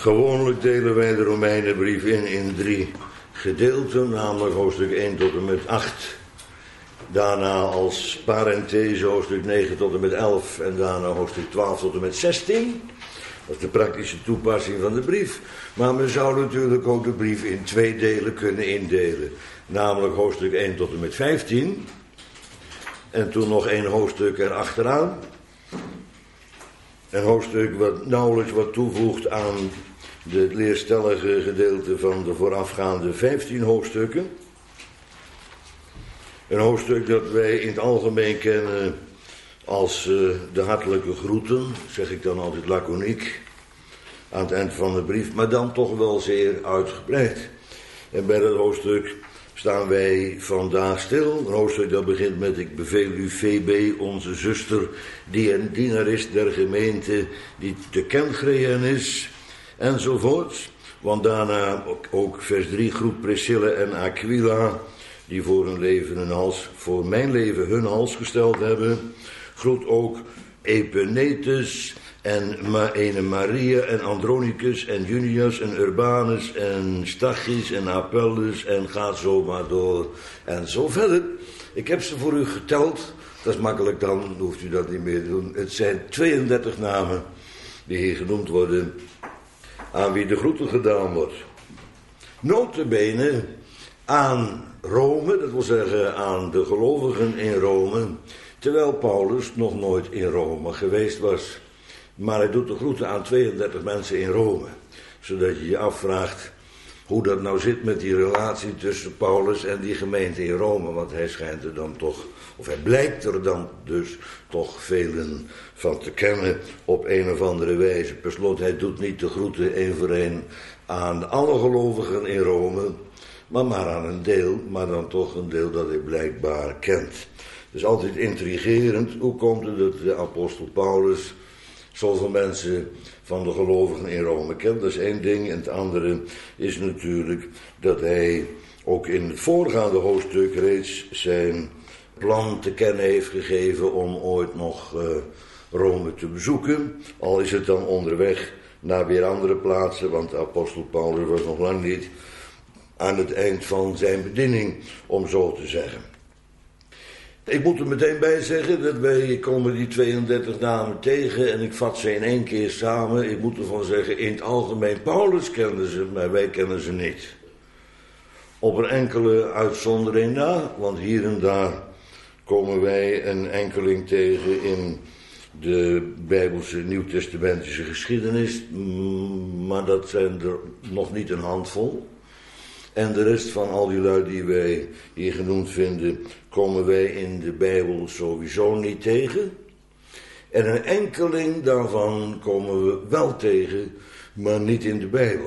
Gewoonlijk delen wij de Romeinenbrief in 3 gedeelten, namelijk hoofdstuk 1 tot en met 8. Daarna als parenthese hoofdstuk 9 tot en met 11 en daarna hoofdstuk 12 tot en met 16. Dat is de praktische toepassing van de brief. Maar men zou natuurlijk ook de brief in 2 delen kunnen indelen. Namelijk hoofdstuk 1 tot en met 15. En toen nog 1 hoofdstuk erachteraan. Een hoofdstuk wat nauwelijks wat toevoegt aan het leerstellige gedeelte van de voorafgaande 15 hoofdstukken. Een hoofdstuk dat wij in het algemeen kennen als de hartelijke groeten, zeg ik dan altijd laconiek, aan het eind van de brief, maar dan toch wel zeer uitgebreid. En bij dat hoofdstuk staan wij vandaag stil. Een hoofdstuk dat begint met: ik beveel u Febe, onze zuster, die een dienaar is der gemeente, die te Kenchreën is, enzovoort. Want daarna ook vers 3, groet Priscilla en Aquila, die voor hun leven hun hals, voor mijn leven hun hals gesteld hebben. Groet ook Epenetus en ene Maria en Andronicus en Junius en Urbanus en Stachys en Apelles en gaat zo maar door en zo verder. Ik heb ze voor u geteld, dat is makkelijk, dan hoeft u dat niet meer te doen. Het zijn 32 namen die hier genoemd worden, aan wie de groeten gedaan wordt. Nota bene aan Rome, dat wil zeggen aan de gelovigen in Rome, terwijl Paulus nog nooit in Rome geweest was. Maar hij doet de groeten aan 32 mensen in Rome, zodat je je afvraagt hoe dat nou zit met die relatie tussen Paulus en die gemeente in Rome, want hij schijnt er dan toch, of hij blijkt er dan dus toch velen van te kennen op een of andere wijze. Per slot, hij doet niet de groeten één voor één aan alle gelovigen in Rome, maar aan een deel, maar dan toch een deel dat hij blijkbaar kent. Het is altijd intrigerend, hoe komt het dat de apostel Paulus zoveel mensen van de gelovigen in Rome kent? Dat is één ding. En het andere is natuurlijk dat hij ook in het voorgaande hoofdstuk reeds zijn plan te kennen heeft gegeven om ooit nog Rome te bezoeken. Al is het dan onderweg naar weer andere plaatsen, want de apostel Paulus was nog lang niet aan het eind van zijn bediening, om zo te zeggen. Ik moet er meteen bij zeggen dat wij komen die 32 namen tegen en ik vat ze in 1 keer samen. Ik moet ervan zeggen, in het algemeen, Paulus kende ze, maar wij kennen ze niet. Op een enkele uitzondering na, want hier en daar komen wij een enkeling tegen in de Bijbelse Nieuwtestamentische geschiedenis, maar dat zijn er nog niet een handvol. En de rest van al die lui die wij hier genoemd vinden, komen wij in de Bijbel sowieso niet tegen. En een enkeling daarvan komen we wel tegen, maar niet in de Bijbel.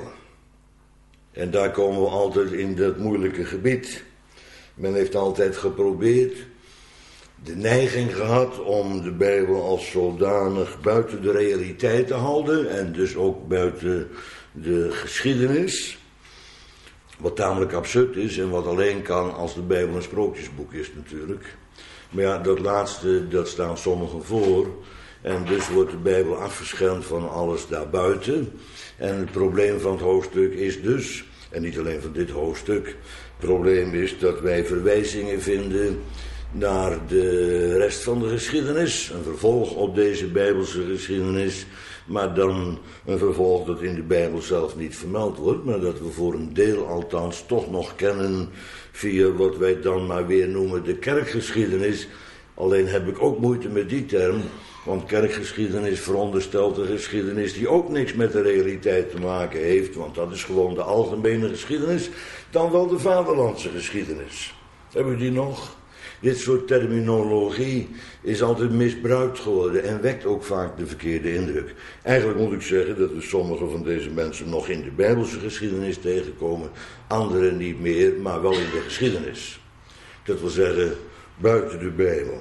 En daar komen we altijd in dat moeilijke gebied. Men heeft altijd geprobeerd, de neiging gehad om de Bijbel als zodanig buiten de realiteit te houden en dus ook buiten de geschiedenis. Wat tamelijk absurd is en wat alleen kan als de Bijbel een sprookjesboek is natuurlijk. Maar ja, dat laatste, dat staan sommigen voor. En dus wordt de Bijbel afgeschermd van alles daarbuiten. En het probleem van het hoofdstuk is dus, en niet alleen van dit hoofdstuk, het probleem is dat wij verwijzingen vinden naar de rest van de geschiedenis. Een vervolg op deze Bijbelse geschiedenis, maar dan een vervolg dat in de Bijbel zelf niet vermeld wordt, maar dat we voor een deel althans toch nog kennen via wat wij dan maar weer noemen de kerkgeschiedenis. Alleen heb ik ook moeite met die term, want kerkgeschiedenis veronderstelt een geschiedenis die ook niks met de realiteit te maken heeft, want dat is gewoon de algemene geschiedenis, dan wel de vaderlandse geschiedenis. Hebben we die nog? Dit soort terminologie is altijd misbruikt geworden en wekt ook vaak de verkeerde indruk. Eigenlijk moet ik zeggen dat we sommige van deze mensen nog in de Bijbelse geschiedenis tegenkomen, anderen niet meer, maar wel in de geschiedenis. Dat wil zeggen, buiten de Bijbel.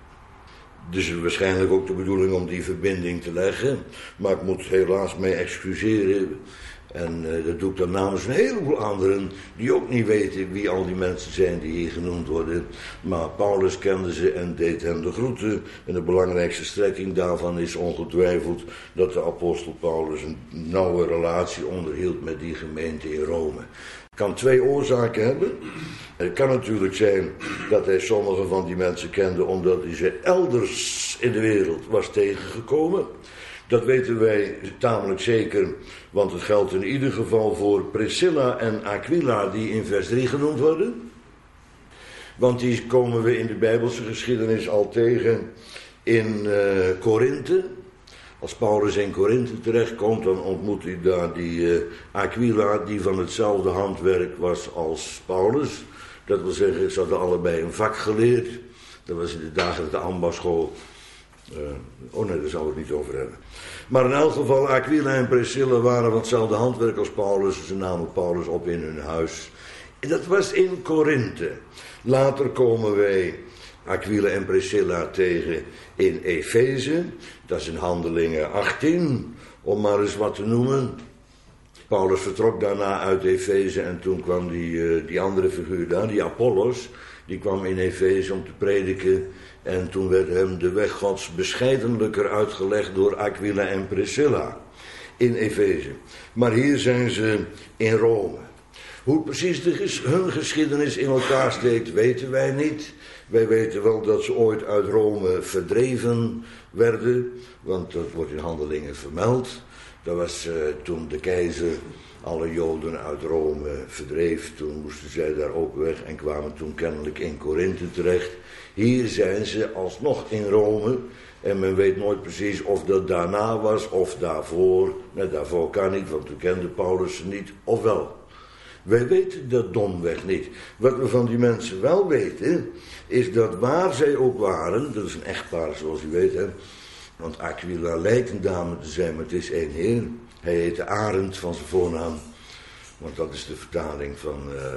Dus waarschijnlijk ook de bedoeling om die verbinding te leggen, maar ik moet helaas mee excuseren. En dat doe ik dan namens een heleboel anderen die ook niet weten wie al die mensen zijn die hier genoemd worden. Maar Paulus kende ze en deed hen de groeten. En de belangrijkste strekking daarvan is ongetwijfeld dat de apostel Paulus een nauwe relatie onderhield met die gemeente in Rome. Het kan twee oorzaken hebben. Het kan natuurlijk zijn dat hij sommige van die mensen kende omdat hij ze elders in de wereld was tegengekomen. Dat weten wij tamelijk zeker, want het geldt in ieder geval voor Priscilla en Aquila die in vers 3 genoemd worden. Want die komen we in de Bijbelse geschiedenis al tegen in Korinthe. Als Paulus in Korinthe terechtkomt, dan ontmoet hij daar die Aquila die van hetzelfde handwerk was als Paulus. Dat wil zeggen, ze hadden allebei een vak geleerd. Dat was in de dagelijkse ambachtschool. Daar zouden we het niet over hebben. Maar in elk geval, Aquila en Priscilla waren van hetzelfde handwerk als Paulus. Ze namen Paulus op in hun huis. En dat was in Korinthe. Later komen wij Aquila en Priscilla tegen in Efeze. Dat is in Handelingen 18, om maar eens wat te noemen. Paulus vertrok daarna uit Efeze en toen kwam die andere figuur daar, die Apollos. Die kwam in Efeze om te prediken. En toen werd hem de weg Gods bescheidenlijker uitgelegd door Aquila en Priscilla in Efeze. Maar hier zijn ze in Rome. Hoe precies hun geschiedenis in elkaar steekt, weten wij niet. Wij weten wel dat ze ooit uit Rome verdreven werden, want dat wordt in Handelingen vermeld. Dat was toen de keizer alle Joden uit Rome verdreef. Toen moesten zij daar ook weg en kwamen toen kennelijk in Korinthe terecht. Hier zijn ze alsnog in Rome. En men weet nooit precies of dat daarna was of daarvoor. Nee, daarvoor kan niet, want toen kende Paulus ze niet. Of wel. Wij weten dat domweg niet. Wat we van die mensen wel weten, is dat waar zij ook waren, dat is een echtpaar zoals u weet, hè. Want Aquila lijkt een dame te zijn, maar het is één heer. Hij heette Arend van zijn voornaam. Want dat is de vertaling van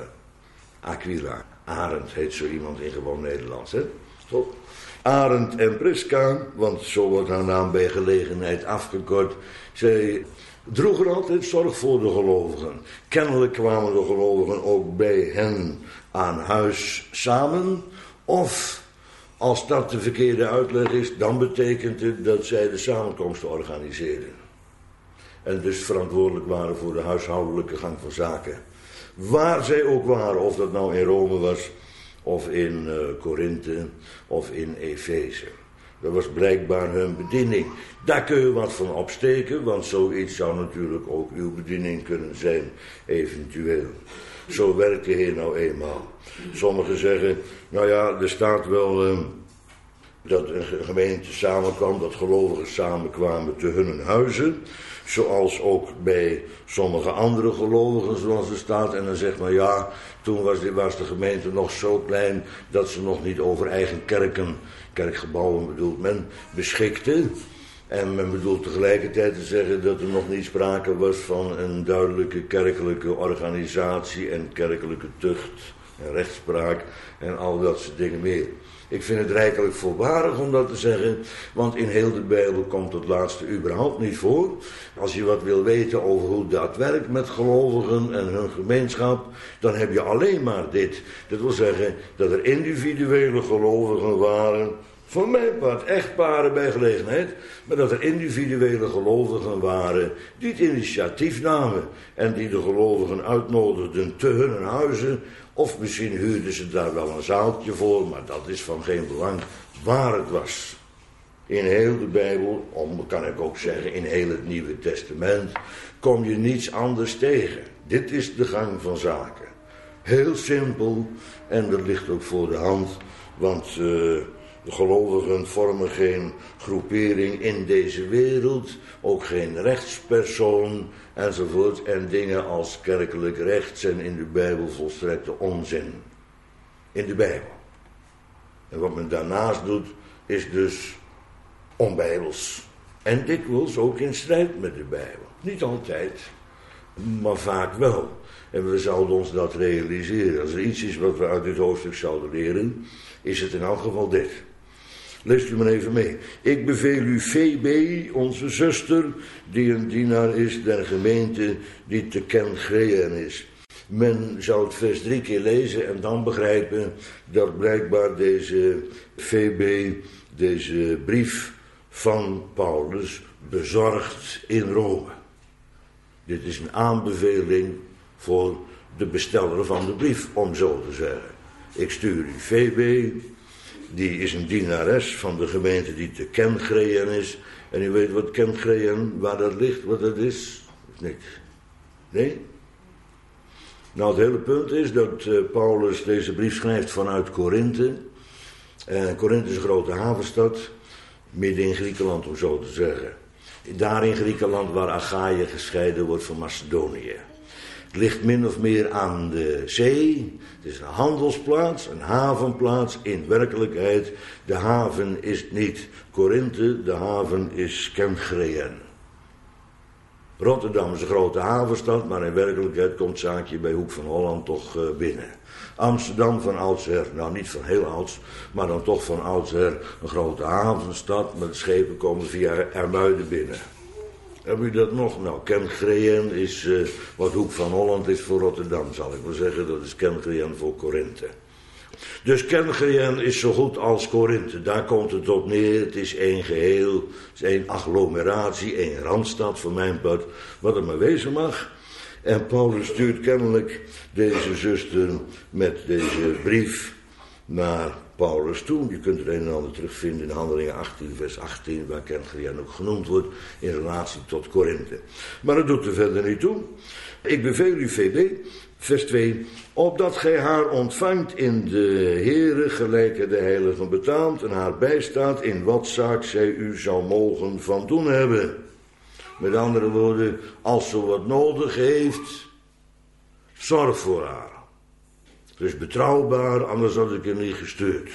Aquila. Arend heet zo iemand in gewoon Nederlands, hè? Top. Arend en Priska, want zo wordt haar naam bij gelegenheid afgekort. Zij droegen altijd zorg voor de gelovigen. Kennelijk kwamen de gelovigen ook bij hen aan huis samen. Of, als dat de verkeerde uitleg is, dan betekent het dat zij de samenkomsten organiseerden. En dus verantwoordelijk waren voor de huishoudelijke gang van zaken. Waar zij ook waren, of dat nou in Rome was, of in Korinthe, of in Efeze. Dat was blijkbaar hun bediening. Daar kun je wat van opsteken, want zoiets zou natuurlijk ook uw bediening kunnen zijn, eventueel. Zo werkt de Heer nou eenmaal. Sommigen zeggen, nou ja, er staat wel dat een gemeente samenkwam, dat gelovigen samenkwamen te hun huizen. Zoals ook bij sommige andere gelovigen, zoals er staat. En dan zegt men, ja, toen was de gemeente nog zo klein dat ze nog niet over eigen kerkgebouwen bedoelt men, beschikte. En men bedoelt tegelijkertijd te zeggen dat er nog niet sprake was van een duidelijke kerkelijke organisatie en kerkelijke tucht en rechtspraak en al dat soort dingen meer. Ik vind het rijkelijk voorbarig om dat te zeggen, want in heel de Bijbel komt het laatste überhaupt niet voor. Als je wat wil weten over hoe dat werkt met gelovigen en hun gemeenschap, dan heb je alleen maar dit. Dat wil zeggen dat er individuele gelovigen waren, voor mijn part echtparen bij gelegenheid, maar dat er individuele gelovigen waren die het initiatief namen en die de gelovigen uitnodigden te hun huizen. Of misschien huurden ze daar wel een zaaltje voor, maar dat is van geen belang waar het was. In heel de Bijbel, kan ik ook zeggen in heel het Nieuwe Testament, kom je niets anders tegen. Dit is de gang van zaken. Heel simpel en dat ligt ook voor de hand, want de gelovigen vormen geen groepering in deze wereld, ook geen rechtspersoon enzovoort. En dingen als kerkelijk recht zijn in de Bijbel volstrekte onzin. In de Bijbel. En wat men daarnaast doet, is dus onbijbels. En dikwijls ook in strijd met de Bijbel. Niet altijd, maar vaak wel. En we zouden ons dat realiseren. Als er iets is wat we uit dit hoofdstuk zouden leren, is het in elk geval dit. Leest u maar even mee. Ik beveel u Phoebe, onze zuster, die een dienaar is der gemeente die te Kenchreën is. Men zou het vers 3 keer lezen en dan begrijpen dat blijkbaar deze Phoebe, deze brief van Paulus, bezorgt in Rome. Dit is een aanbeveling voor de besteller van de brief, om zo te zeggen. Ik stuur u Phoebe, die is een dienares van de gemeente die te Kenchreën is. En u weet wat Kenchreën, waar dat ligt, wat dat is? Of niet? Nee? Nou, het hele punt is dat Paulus deze brief schrijft vanuit Korinthe. Korinthe is een grote havenstad, midden in Griekenland, om zo te zeggen. Daar in Griekenland waar Achaïe gescheiden wordt van Macedonië. Het ligt min of meer aan de zee. Het is een handelsplaats, een havenplaats. In werkelijkheid, de haven is niet Korinthe, de haven is Kenchreën. Rotterdam is een grote havenstad, maar in werkelijkheid komt het zaakje bij Hoek van Holland toch binnen. Amsterdam van oudsher, nou niet van heel ouds, maar dan toch van oudsher een grote havenstad, maar de schepen komen via Ermuiden binnen. Hebben u dat nog? Nou, Kenchreën is wat Hoek van Holland is voor Rotterdam, zal ik maar zeggen. Dat is Kenchreën voor Korinthe. Dus Kenchreën is zo goed als Korinthe. Daar komt het op neer. Het is één geheel. Het is één agglomeratie, één randstad voor mijn part. Wat het maar wezen mag. En Paulus stuurt kennelijk deze zuster met deze brief naar Paulus toe. Je kunt er een en ander terugvinden in Handelingen 18, vers 18, waar Kenchreën ook genoemd wordt in relatie tot Korinthe. Maar dat doet er verder niet toe. Ik beveel u, Phoebe, vers 2, opdat gij haar ontvangt in de Heere, gelijke de heiligen betaamt, en haar bijstaat in wat zaak zij u zou mogen van doen hebben. Met andere woorden, als ze wat nodig heeft, zorg voor haar. Het is betrouwbaar, anders had ik hem niet gestuurd.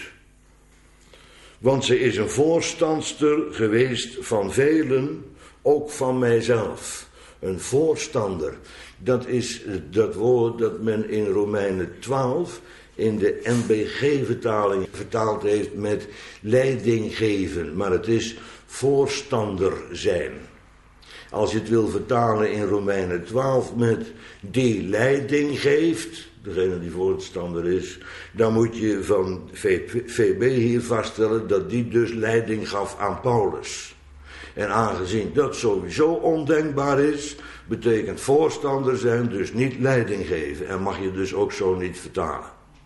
Want ze is een voorstandster geweest van velen, ook van mijzelf. Een voorstander, dat is dat woord dat men in Romeinen 12 in de NBG-vertaling vertaald heeft met leiding geven. Maar het is voorstander zijn. Als je het wil vertalen in Romeinen 12 met die leiding geeft, degene die voorstander is, dan moet je van VB hier vaststellen dat die dus leiding gaf aan Paulus. En aangezien dat sowieso ondenkbaar is, betekent voorstander zijn dus niet leiding geven. En mag je dus ook zo niet vertalen.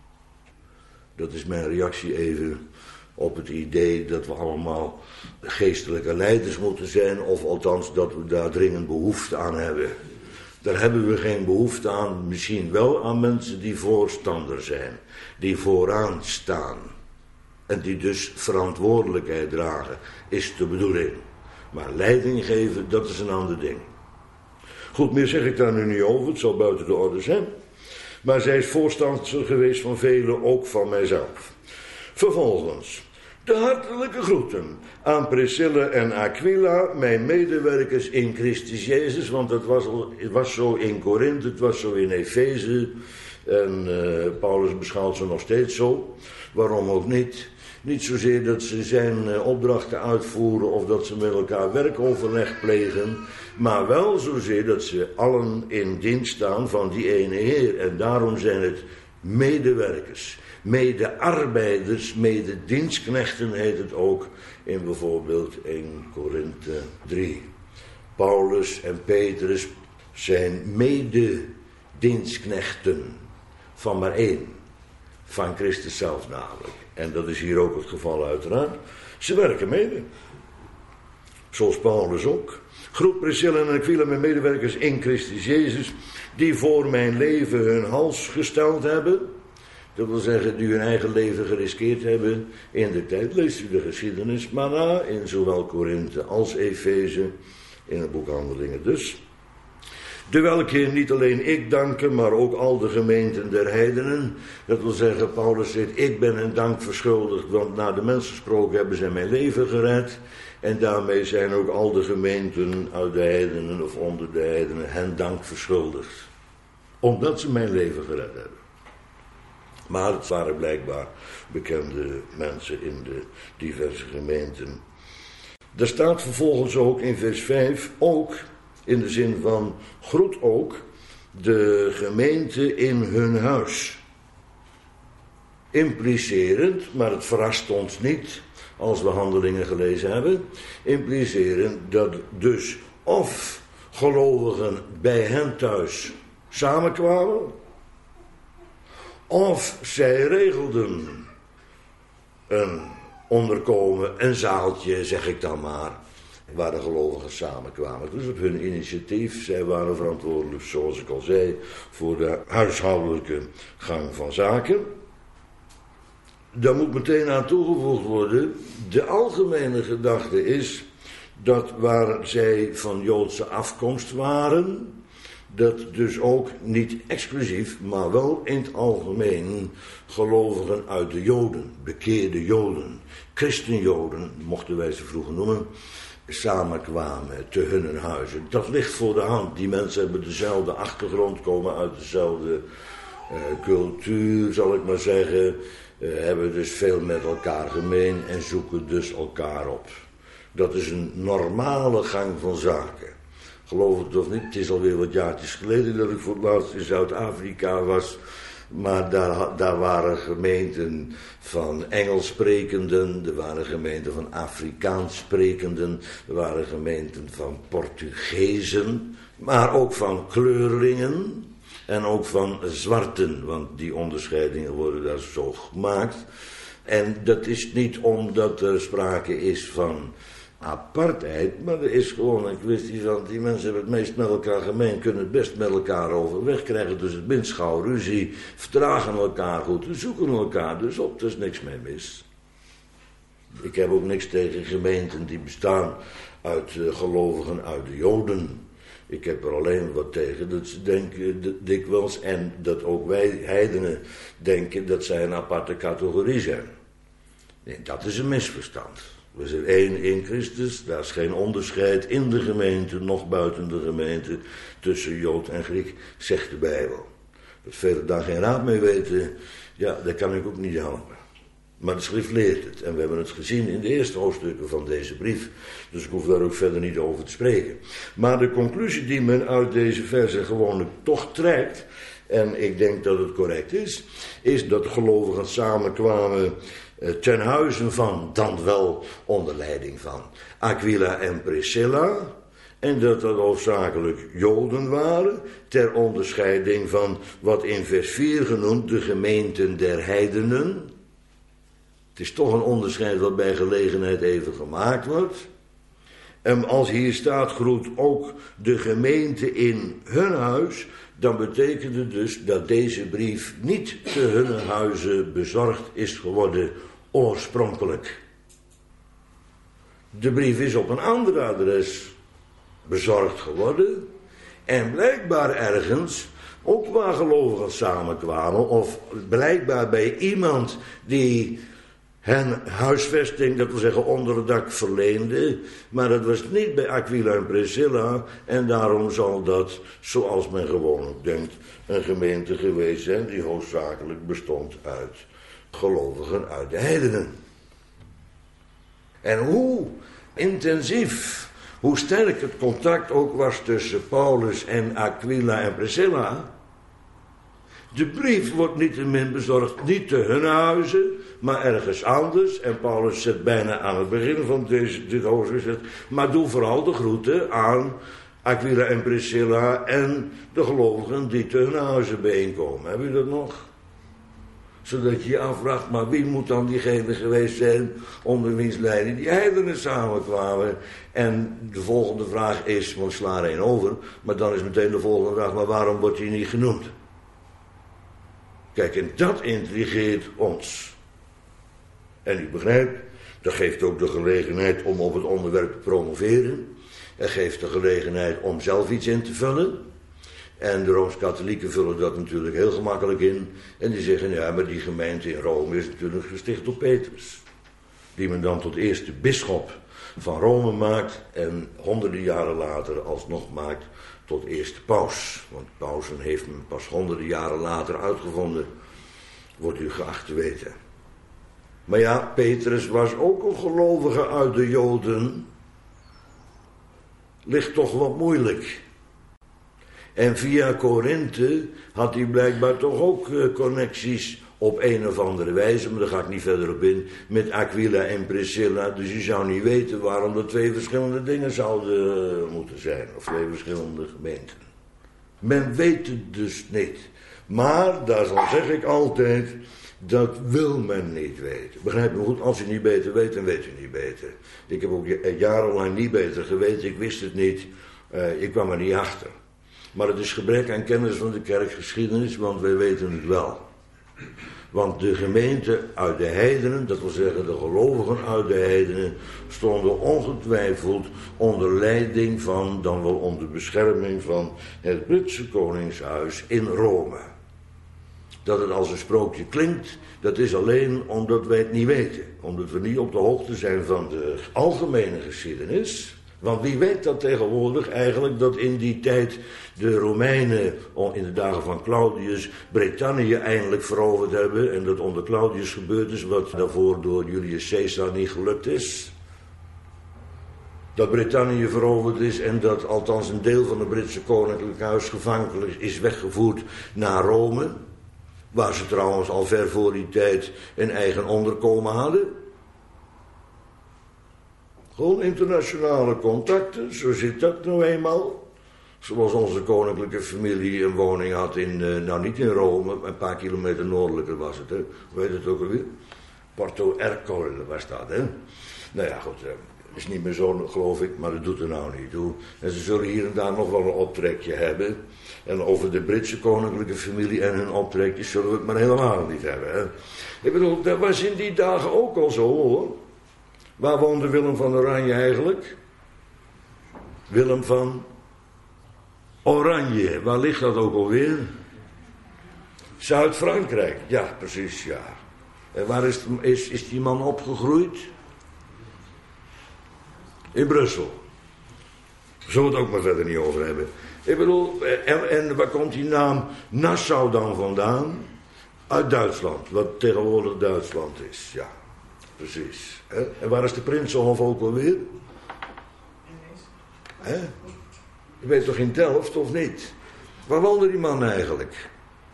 Dat is mijn reactie even op het idee dat we allemaal geestelijke leiders moeten zijn, of althans dat we daar dringend behoefte aan hebben. Daar hebben we geen behoefte aan, misschien wel aan mensen die voorstander zijn, die vooraan staan en die dus verantwoordelijkheid dragen, is de bedoeling. Maar leiding geven, dat is een ander ding. Goed, meer zeg ik daar nu niet over, het zal buiten de orde zijn. Maar zij is voorstander geweest van velen, ook van mijzelf. Vervolgens, de hartelijke groeten aan Priscilla en Aquila, mijn medewerkers in Christus Jezus, want het was zo in Korinthe, het was zo in Efeze, en Paulus beschouwt ze nog steeds zo. Waarom ook niet? Niet zozeer dat ze zijn opdrachten uitvoeren of dat ze met elkaar werkoverleg plegen, maar wel zozeer dat ze allen in dienst staan van die ene Heer. En daarom zijn het medewerkers, medearbeiders, mededienstknechten heet het ook in bijvoorbeeld 1 Korinthe 3. Paulus en Petrus zijn mededienstknechten van maar één, van Christus zelf namelijk. En dat is hier ook het geval uiteraard. Ze werken mede. Zoals Paulus ook. Groet Priscilla en Aquila, mijn medewerkers in Christus Jezus, die voor mijn leven hun hals gesteld hebben. Dat wil zeggen, die hun eigen leven geriskeerd hebben in de tijd. Leest u de geschiedenis maar na, in zowel Korinthe als Efeze, in het boek Handelingen dus. De welke niet alleen ik danken, maar ook al de gemeenten der heidenen. Dat wil zeggen, Paulus zegt, ik ben hen dank verschuldigd, want naar de mensen gesproken hebben zij mijn leven gered. En daarmee zijn ook al de gemeenten uit de heidenen of onder de heidenen hen dank verschuldigd. Omdat ze mijn leven gered hebben. Maar het waren blijkbaar bekende mensen in de diverse gemeenten. Er staat vervolgens ook in vers 5, ook in de zin van groet ook de gemeente in hun huis. Implicerend, maar het verrast ons niet als we Handelingen gelezen hebben, implicerend dat dus of gelovigen bij hen thuis samenkwamen, of zij regelden een onderkomen, een zaaltje, zeg ik dan maar, waar de gelovigen samenkwamen. Dus op hun initiatief, zij waren verantwoordelijk, zoals ik al zei, voor de huishoudelijke gang van zaken. Daar moet meteen aan toegevoegd worden, de algemene gedachte is dat waar zij van Joodse afkomst waren, dat dus ook niet exclusief, maar wel in het algemeen gelovigen uit de Joden, bekeerde Joden, christenjoden, mochten wij ze vroeger noemen, samenkwamen te hun huizen. Dat ligt voor de hand. Die mensen hebben dezelfde achtergrond, komen uit dezelfde cultuur, zal ik maar zeggen, hebben dus veel met elkaar gemeen en zoeken dus elkaar op. Dat is een normale gang van zaken. Geloof het of niet, het is alweer wat jaartjes geleden dat ik voor het laatst in Zuid-Afrika was. Maar daar waren gemeenten van Engels sprekenden, er waren gemeenten van Afrikaans sprekenden, er waren gemeenten van Portugezen, maar ook van kleurlingen en ook van zwarten, want die onderscheidingen worden daar zo gemaakt. En dat is niet omdat er sprake is van apartheid, maar er is gewoon een kwestie van, die mensen hebben het meest met elkaar gemeen, kunnen het best met elkaar overweg krijgen, dus het minst gauw ruzie, verdragen elkaar goed, zoeken elkaar dus op, er is niks mee mis. Ik heb ook niks tegen gemeenten die bestaan uit gelovigen uit de Joden. Ik heb er alleen wat tegen dat ze denken dikwijls, en dat ook wij heidenen denken dat zij een aparte categorie zijn. Nee, dat is een misverstand. We zijn één in Christus, daar is geen onderscheid in de gemeente, nog buiten de gemeente, tussen Jood en Griek, zegt de Bijbel. Dat velen daar geen raad mee weten, ja, dat kan ik ook niet helpen. Maar de schrift leert het, en we hebben het gezien in de eerste hoofdstukken van deze brief, dus ik hoef daar ook verder niet over te spreken. Maar de conclusie die men uit deze versen gewoonlijk toch trekt, en ik denk dat het correct is dat de gelovigen samenkwamen ten huize van, dan wel onder leiding van Aquila en Priscilla, en dat hoofdzakelijk Joden waren, ter onderscheiding van wat in vers 4 genoemd de gemeenten der heidenen. Het is toch een onderscheid wat bij gelegenheid even gemaakt wordt. En als hier staat groet ook de gemeente in hun huis, dan betekent het dus dat deze brief niet te hun huizen bezorgd is geworden oorspronkelijk. De brief is op een ander adres bezorgd geworden en blijkbaar ergens, ook waar gelovigen samenkwamen, of blijkbaar bij iemand die hen huisvesting, dat wil zeggen onder het dak, verleende, maar dat was niet bij Aquila en Priscilla, en daarom zal dat, zoals men gewoonlijk denkt, een gemeente geweest zijn die hoofdzakelijk bestond uit gelovigen uit de heidenen. En hoe intensief, hoe sterk het contact ook was tussen Paulus en Aquila en Priscilla. De brief wordt niettemin bezorgd, niet te hun huizen, maar ergens anders. En Paulus zet bijna aan het begin van dit hoofdstuk, maar doe vooral de groeten aan Aquila en Priscilla en de gelovigen die te hun huizen bijeenkomen. Heb je dat nog? Zodat je je afvraagt, maar wie moet dan diegene geweest zijn onder wiens leiding die heidenen samenkwamen? En de volgende vraag is, want ik sla er één over, maar dan is meteen de volgende vraag, maar waarom wordt hij niet genoemd? Kijk, en dat intrigeert ons. En u begrijpt, dat geeft ook de gelegenheid om op het onderwerp te promoveren. Het geeft de gelegenheid om zelf iets in te vullen. En de Rooms-Katholieken vullen dat natuurlijk heel gemakkelijk in. En die zeggen, ja, maar die gemeente in Rome is natuurlijk gesticht door Petrus. Die men dan tot eerste bisschop van Rome maakt. En honderden jaren later alsnog maakt tot eerste paus. Want pausen heeft men pas honderden jaren later uitgevonden. wordt u geacht te weten. Maar ja, Petrus was ook een gelovige uit de Joden. Ligt toch wat moeilijk. En via Korinthe had hij blijkbaar toch ook connecties op een of andere wijze, maar daar ga ik niet verder op in, met Aquila en Priscilla. Dus je zou niet weten waarom er twee verschillende dingen zouden moeten zijn, of twee verschillende gemeenten. Men weet het dus niet. Maar, daar zeg ik altijd, dat wil men niet weten. Begrijp me goed, als je niet beter weet, dan weet je niet beter. Ik heb ook jarenlang niet beter geweten, ik wist het niet, ik kwam er niet achter. Maar het is gebrek aan kennis van de kerkgeschiedenis, want wij weten het wel. Want de gemeente uit de heidenen, dat wil zeggen de gelovigen uit de heidenen, stonden ongetwijfeld onder leiding van, dan wel onder bescherming van het Britse koningshuis in Rome. Dat het als een sprookje klinkt, dat is alleen omdat wij het niet weten. Omdat we niet op de hoogte zijn van de algemene geschiedenis. Want wie weet dat tegenwoordig eigenlijk, dat in die tijd de Romeinen, in de dagen van Claudius, Brittannië eindelijk veroverd hebben. En dat onder Claudius gebeurd is, wat daarvoor door Julius Caesar niet gelukt is. Dat Brittannië veroverd is en dat althans een deel van het Britse koninklijk huis gevankelijk is weggevoerd naar Rome. Waar ze trouwens al ver voor die tijd een eigen onderkomen hadden. Gewoon internationale contacten, zo zit dat nou eenmaal. Zoals onze koninklijke familie een woning had in, nou niet in Rome, een paar kilometer noordelijker was het, hè. Hoe heet het ook alweer? Porto Ercole was dat, hè. Nou ja, goed, is niet meer zo, geloof ik, maar dat doet er nou niet toe. En ze zullen hier en daar nog wel een optrekje hebben. En over de Britse koninklijke familie en hun optrekjes zullen we het maar helemaal niet hebben, hè. Ik bedoel, dat was in die dagen ook al zo, hoor. Waar woonde Willem van Oranje eigenlijk? Willem van Oranje. Waar ligt dat ook alweer? Zuid-Frankrijk. Ja, precies, ja. En waar is die man opgegroeid? In Brussel. Zullen we het ook maar verder niet over hebben. Ik bedoel, en waar komt die naam Nassau dan vandaan? Uit Duitsland, wat tegenwoordig Duitsland is, ja. Precies. En waar is de Prinsenhof ook alweer? Je weet toch in Delft of niet? Waar woonde die man eigenlijk?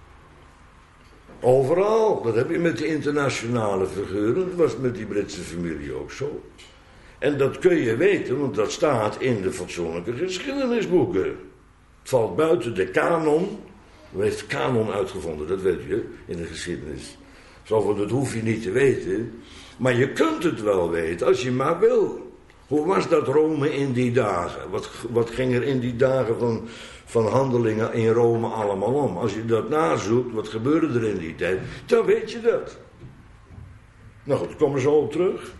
Overal. Dat heb je met de internationale figuren. Dat was met die Britse familie ook zo. En dat kun je weten, want dat staat in de fatsoenlijke geschiedenisboeken. Het valt buiten de kanon. Wie heeft kanon uitgevonden? Dat weet je in de geschiedenis. Zoveel, dat hoef je niet te weten. Maar je kunt het wel weten als je maar wil. Hoe was dat Rome in die dagen? Wat ging er in die dagen van handelingen in Rome allemaal om? Als je dat nazoekt, wat gebeurde er in die tijd? Dan weet je dat. Nou goed, ik kom er zo op terug.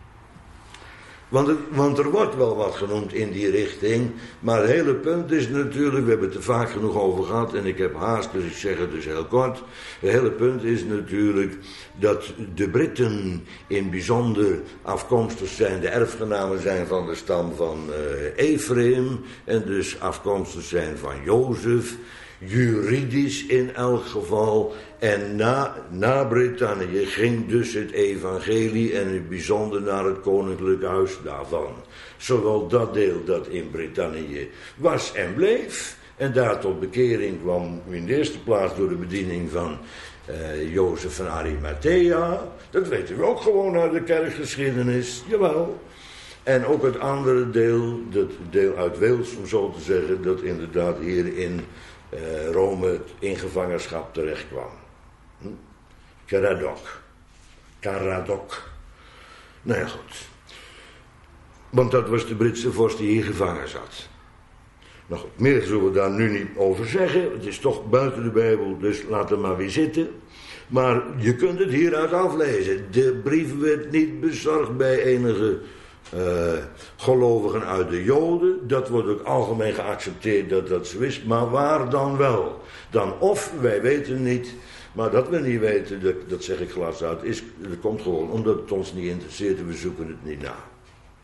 Want er wordt wel wat genoemd in die richting. Maar het hele punt is natuurlijk, we hebben het er vaak genoeg over gehad. En ik heb haast, dus ik zeg het dus heel kort. Het hele punt is natuurlijk dat de Britten in bijzonder afkomstig zijn. De erfgenamen zijn van de stam van Ephraim. En dus afkomstig zijn van Jozef. Juridisch in elk geval. En na Brittannië ging dus het evangelie en in het bijzonder naar het koninklijk huis daarvan. Zowel dat deel dat in Brittannië was en bleef. En daar tot bekering kwam in de eerste plaats door de bediening van Jozef van Arimathea. Dat weten we ook gewoon uit de kerkgeschiedenis, jawel. En ook het andere deel, dat deel uit Wales om zo te zeggen, dat inderdaad hier in Rome in gevangenschap terecht kwam. Caradoc. Nou ja, goed. Want dat was de Britse vorst die hier gevangen zat. Nou goed, meer zullen we daar nu niet over zeggen. Het is toch buiten de Bijbel, dus laat het maar weer zitten. Maar je kunt het hieruit aflezen. De brief werd niet bezorgd bij enige gelovigen uit de Joden. Dat wordt ook algemeen geaccepteerd dat dat zo is. Maar waar dan wel? Dan of, wij weten niet. Maar dat we niet weten, dat zeg ik glas uit, dat komt gewoon omdat het ons niet interesseert en we zoeken het niet na.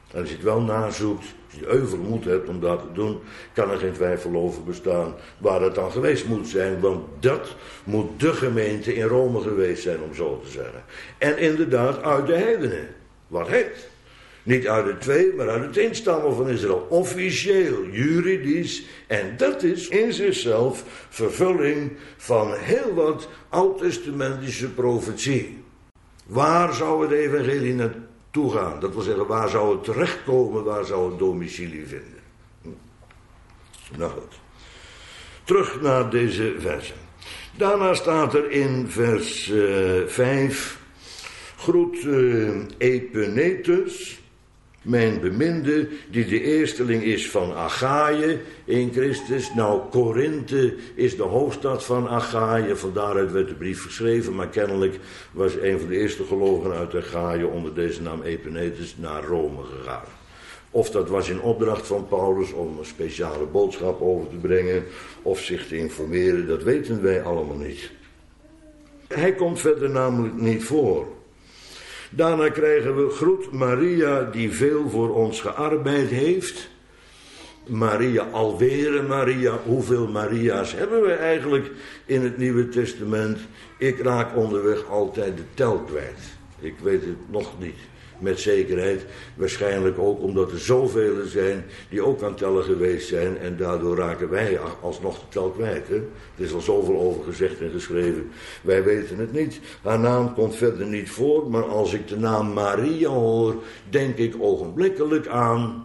En als je het wel nazoekt, als je euvel moed hebt om dat te doen, kan er geen twijfel over bestaan waar het dan geweest moet zijn. Want dat moet de gemeente in Rome geweest zijn, om zo te zeggen. En inderdaad uit de heidenen. Wat heet? Niet uit de 2, maar uit het 1 stammen van Israël. Officieel, juridisch. En dat is in zichzelf vervulling van heel wat oud-testamentische profetie. Waar zou het evangelie naartoe gaan? Dat wil zeggen, waar zou het terechtkomen? Waar zou het domicilie vinden? Nou goed. Terug naar deze versen. Daarna staat er in vers 5... Groet Epenetus, mijn beminde, die de eersteling is van Achaïe in Christus. Nou, Korinthe is de hoofdstad van Achaïe, van daaruit werd de brief geschreven. Maar kennelijk was een van de eerste gelovigen uit Achaïe onder deze naam Epenetus naar Rome gegaan. Of dat was in opdracht van Paulus om een speciale boodschap over te brengen, of zich te informeren, dat weten wij allemaal niet. Hij komt verder namelijk niet voor. Daarna krijgen we groet Maria die veel voor ons gearbeid heeft. Maria, alweer een Maria. Hoeveel Maria's hebben we eigenlijk in het Nieuwe Testament? Ik raak onderweg altijd de tel kwijt. Ik weet het nog niet met zekerheid. Waarschijnlijk ook omdat er zoveel zijn die ook aan tellen geweest zijn. En daardoor raken wij alsnog de tel kwijt. Hè? Er is al zoveel over gezegd en geschreven. Wij weten het niet. Haar naam komt verder niet voor. Maar als ik de naam Maria hoor, denk ik ogenblikkelijk aan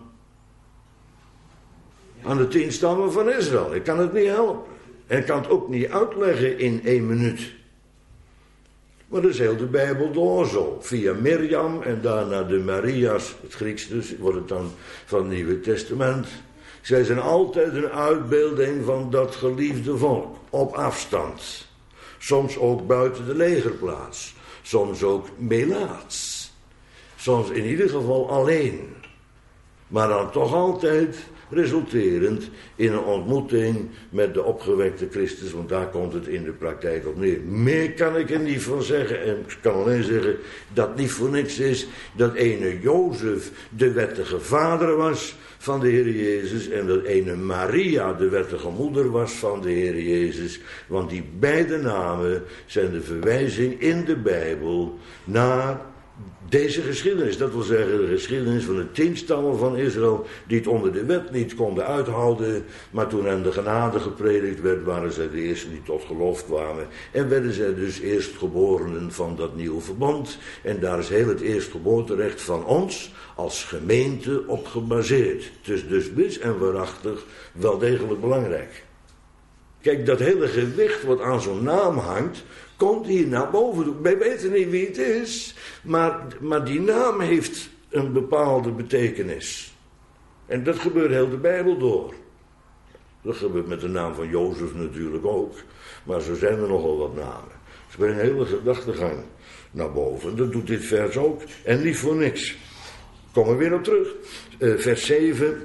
de 10 stammen van Israël. Ik kan het niet helpen. En ik kan het ook niet uitleggen in 1 minuut. Maar dat is heel de Bijbel door zo. Via Mirjam en daarna de Maria's, het Grieks dus, wordt het dan van het Nieuwe Testament. Zij zijn altijd een uitbeelding van dat geliefde volk, op afstand. Soms ook buiten de legerplaats. Soms ook melaats. Soms in ieder geval alleen. Maar dan toch altijd resulterend in een ontmoeting met de opgewekte Christus, want daar komt het in de praktijk op neer. Meer kan ik er niet van zeggen, en ik kan alleen zeggen dat niet voor niks is dat ene Jozef de wettige vader was van de Heer Jezus en dat ene Maria de wettige moeder was van de Heer Jezus, want die beide namen zijn de verwijzing in de Bijbel naar deze geschiedenis, dat wil zeggen de geschiedenis van de 10 stammen van Israël, die het onder de wet niet konden uithouden, maar toen hen de genade gepredikt werd, waren zij de eerste die tot geloof kwamen. En werden zij dus eerstgeborenen van dat nieuwe verbond. En daar is heel het eerstgeboorterecht van ons als gemeente op gebaseerd. Het is dus bis en waarachtig wel degelijk belangrijk. Kijk, dat hele gewicht wat aan zo'n naam hangt, komt hier naar boven. Wij weten niet wie het is, maar die naam heeft een bepaalde betekenis. En dat gebeurt heel de Bijbel door. Dat gebeurt met de naam van Jozef natuurlijk ook. Maar zo zijn er nogal wat namen. Ze brengen een hele gedachtegang naar boven. Dat doet dit vers ook. En niet voor niks. Komen we weer op terug. Vers 7.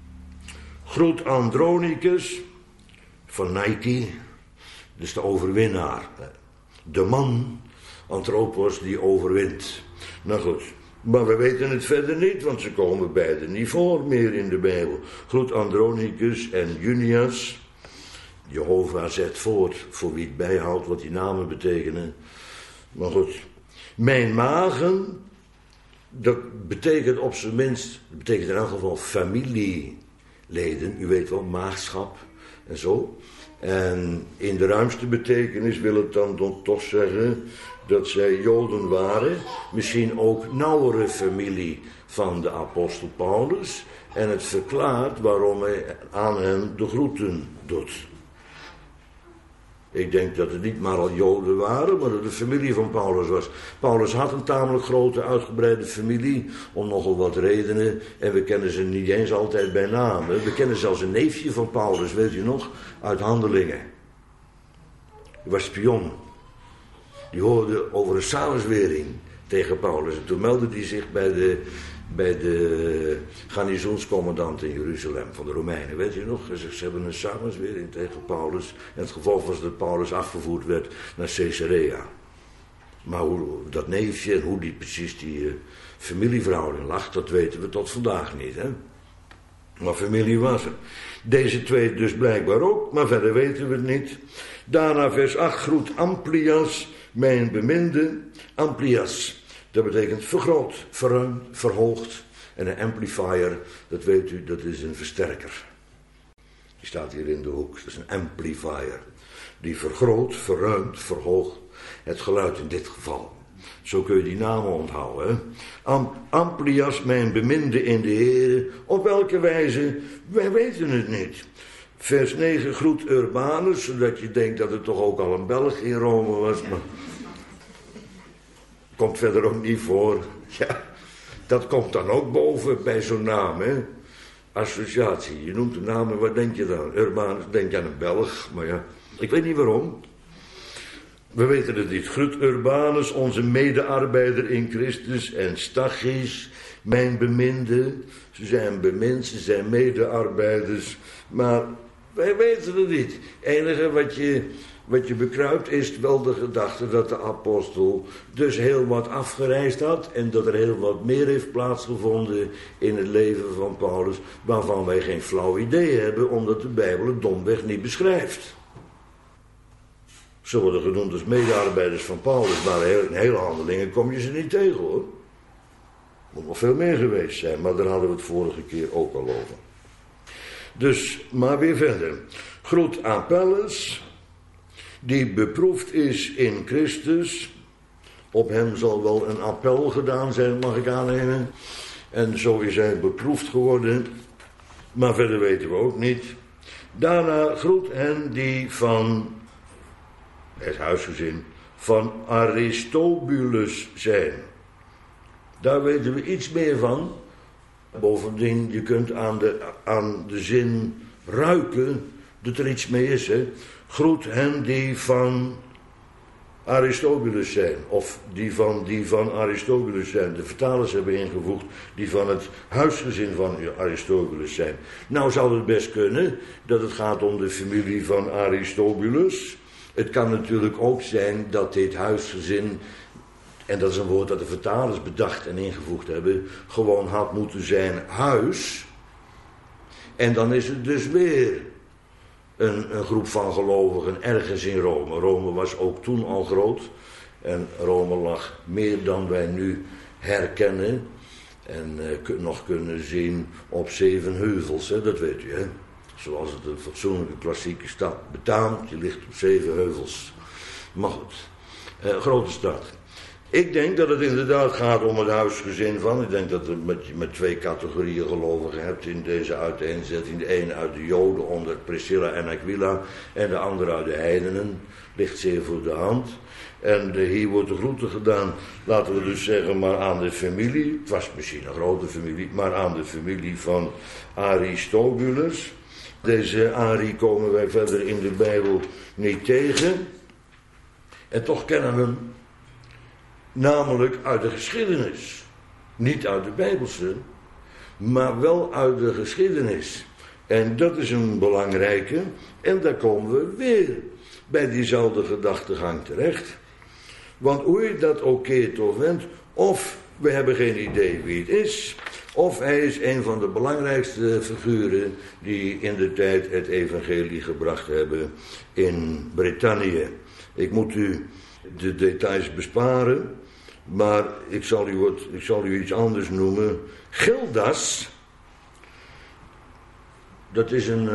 Groet Andronicus van Nike. Dus de overwinnaar. De man, Anthropos, die overwint. Nou goed, maar we weten het verder niet, want ze komen beide niet voor meer in de Bijbel. Groet Andronicus en Junias. Jehovah zet voort voor wie het bijhoudt wat die namen betekenen. Maar goed, mijn magen, dat betekent op zijn minst, dat betekent in elk geval familieleden. U weet wel, maagschap en zo. En in de ruimste betekenis wil het dan toch zeggen dat zij Joden waren, misschien ook nauwere familie van de apostel Paulus, en het verklaart waarom hij aan hen de groeten doet. Ik denk dat het niet maar al Joden waren, maar dat het de familie van Paulus was. Paulus had een tamelijk grote, uitgebreide familie, om nogal wat redenen. En we kennen ze niet eens altijd bij naam. We kennen zelfs een neefje van Paulus, weet u nog, uit Handelingen. Hij was spion. Die hoorde over een samenzwering tegen Paulus. En toen meldde hij zich bij de garnizoenscommandant in Jeruzalem van de Romeinen. Weet u nog? Ze hebben een samenzwering tegen Paulus. En het gevolg was dat Paulus afgevoerd werd naar Caesarea. Maar hoe dat neefje en hoe die precies die familieverhouding lag, dat weten we tot vandaag niet, hè. Maar familie was er. Deze twee dus blijkbaar ook, maar verder weten we het niet. Daarna vers 8, groet Amplias, mijn beminde. Amplias, dat betekent vergroot, verruimd, verhoogd. En een amplifier, dat weet u, dat is een versterker. Die staat hier in de hoek, dat is een amplifier. Die vergroot, verruimt, verhoogt het geluid in dit geval. Zo kun je die namen onthouden. Hè? Amplias, mijn beminde in de Heere. Op welke wijze? Wij weten het niet. Vers 9, groet Urbanus, zodat je denkt dat het toch ook al een Belg in Rome was. Maar komt verder ook niet voor. Ja, dat komt dan ook boven bij zo'n naam, hè. Associatie, je noemt de namen, wat denk je dan? Urbanus, denk je aan een Belg, maar ja, ik weet niet waarom. We weten het niet. Groet Urbanus, onze medearbeider in Christus, en Stachys, mijn beminde. Ze zijn bemind, ze zijn medearbeiders, maar wij weten het niet. Het enige wat je bekruipt is wel de gedachte dat de apostel dus heel wat afgereisd had en dat er heel wat meer heeft plaatsgevonden in het leven van Paulus, waarvan wij geen flauw idee hebben, omdat de Bijbel het domweg niet beschrijft. Ze worden genoemd als medearbeiders van Paulus, maar in hele handelingen kom je ze niet tegen, hoor. Moet nog veel meer geweest zijn, maar daar hadden we het vorige keer ook al over. Dus, maar weer verder. Groet Apelles, die beproefd is in Christus. Op hem zal wel een appel gedaan zijn, mag ik aannemen. En zo is hij beproefd geworden, maar verder weten we ook niet. Daarna groet hen die van het huisgezin van Aristobulus zijn. Daar weten we iets meer van. Bovendien, je kunt aan de zin ruiken dat er iets mee is. Hè? Groet hen die van Aristobulus zijn. Of die van Aristobulus zijn. De vertalers hebben ingevoegd die van het huisgezin van Aristobulus zijn. Nou zou het best kunnen dat het gaat om de familie van Aristobulus. Het kan natuurlijk ook zijn dat dit huisgezin, en dat is een woord dat de vertalers bedacht en ingevoegd hebben, gewoon had moeten zijn huis. En dan is het dus weer een groep van gelovigen ergens in Rome. Rome was ook toen al groot. En Rome lag meer dan wij nu herkennen. En nog kunnen zien op 7 heuvels, hè? Dat weet u, hè. Zoals het een fatsoenlijke klassieke stad betaamt. Die ligt op 7 heuvels. Maar goed, grote stad. Ik denk dat het inderdaad gaat om het huisgezin van. Ik denk dat je met 2 categorieën gelovigen hebt in deze uiteenzetting. De ene uit de Joden onder Priscilla en Aquila en de andere uit de heidenen. Ligt zeer voor de hand. En hier wordt de groete gedaan, laten we dus zeggen, maar aan de familie. Het was misschien een grote familie, maar aan de familie van Aristobulus. Deze Ari komen wij verder in de Bijbel niet tegen. En toch kennen we hem namelijk uit de geschiedenis. Niet uit de Bijbelse, maar wel uit de geschiedenis. En dat is een belangrijke. En daar komen we weer bij diezelfde gedachtegang terecht. Want hoe je dat ook keert of wendt, of we hebben geen idee wie het is, of hij is een van de belangrijkste figuren die in de tijd het evangelie gebracht hebben in Brittannië. Ik moet u de details besparen, maar ik zal u iets anders noemen. Gildas, dat is een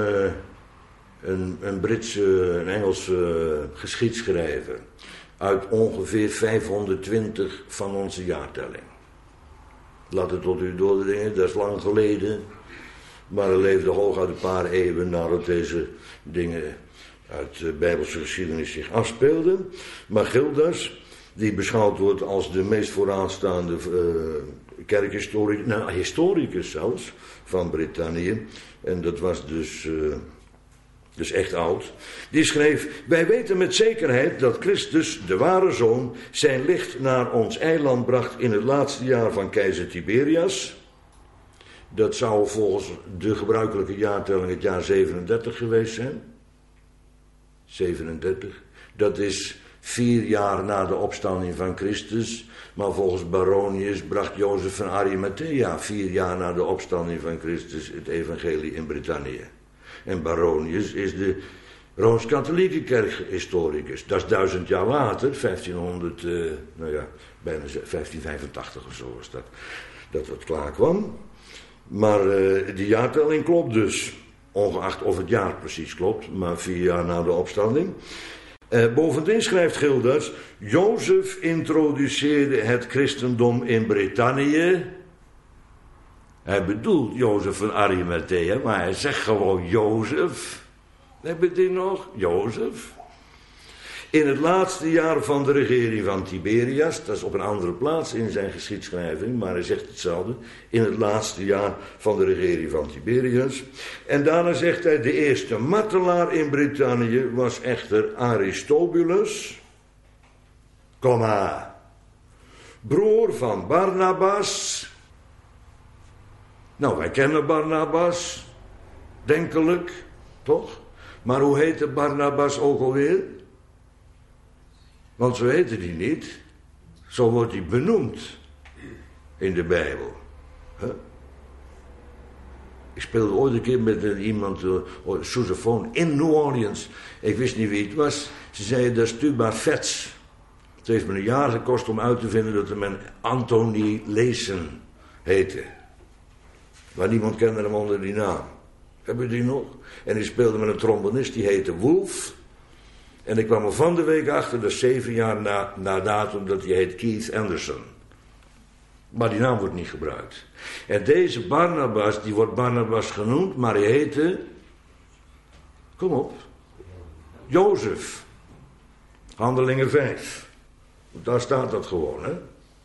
Engelse geschiedschrijver uit ongeveer 520 van onze jaartelling. Laat het tot u doordringen, dat is lang geleden. Maar er leefde hooguit een paar eeuwen nadat deze dingen uit de Bijbelse geschiedenis zich afspeelden. Maar Gildas, die beschouwd wordt als de meest vooraanstaande kerkhistoricus, nou historicus zelfs, van Brittannië. En dat was dus echt oud. Die schreef: wij weten met zekerheid dat Christus, de ware zoon, zijn licht naar ons eiland bracht in het laatste jaar van keizer Tiberias. Dat zou volgens de gebruikelijke jaartelling het jaar 37 geweest zijn. 37. Dat is 4 jaar na de opstanding van Christus. Maar volgens Baronius bracht Jozef van Arimathea 4 jaar na de opstanding van Christus het evangelie in Brittannië. En Baronius is de Rooms-Katholieke kerkhistoricus. Dat is 1000 jaar later, 1500, bijna 1585 of zo was dat het klaar kwam. Maar die jaartelling klopt dus. Ongeacht of het jaar precies klopt, maar 4 jaar na de opstanding. Bovendien schrijft Gildas, Jozef introduceerde het christendom in Brittannië. Hij bedoelt Jozef van Arimathea, maar hij zegt gewoon Jozef. Heb je die nog? Jozef. In het laatste jaar van de regering van Tiberias, dat is op een andere plaats in zijn geschiedschrijving, maar hij zegt hetzelfde. In het laatste jaar van de regering van Tiberias. En daarna zegt hij, de eerste martelaar in Brittannië was echter Aristobulus, broer van Barnabas. Nou, wij kennen Barnabas, denkelijk, toch? Maar hoe heette Barnabas ook alweer? Want zo heette hij niet. Zo wordt hij benoemd in de Bijbel. Ik speelde ooit een keer met iemand, sousaphone, in New Orleans. Ik wist niet wie het was. Ze zeiden, dat is Tuba Fets. Het heeft me een jaar gekost om uit te vinden dat de man Anthony Leeson heette. Maar niemand kende hem onder die naam. Hebben die nog? En hij speelde met een trombonist, die heette Wolf. En ik kwam er van de week achter, dat 7 jaar na datum, dat hij heet Keith Anderson. Maar die naam wordt niet gebruikt. En deze Barnabas, die wordt Barnabas genoemd, maar hij heette, kom op, Jozef. Handelingen 5. Daar staat dat gewoon, hè.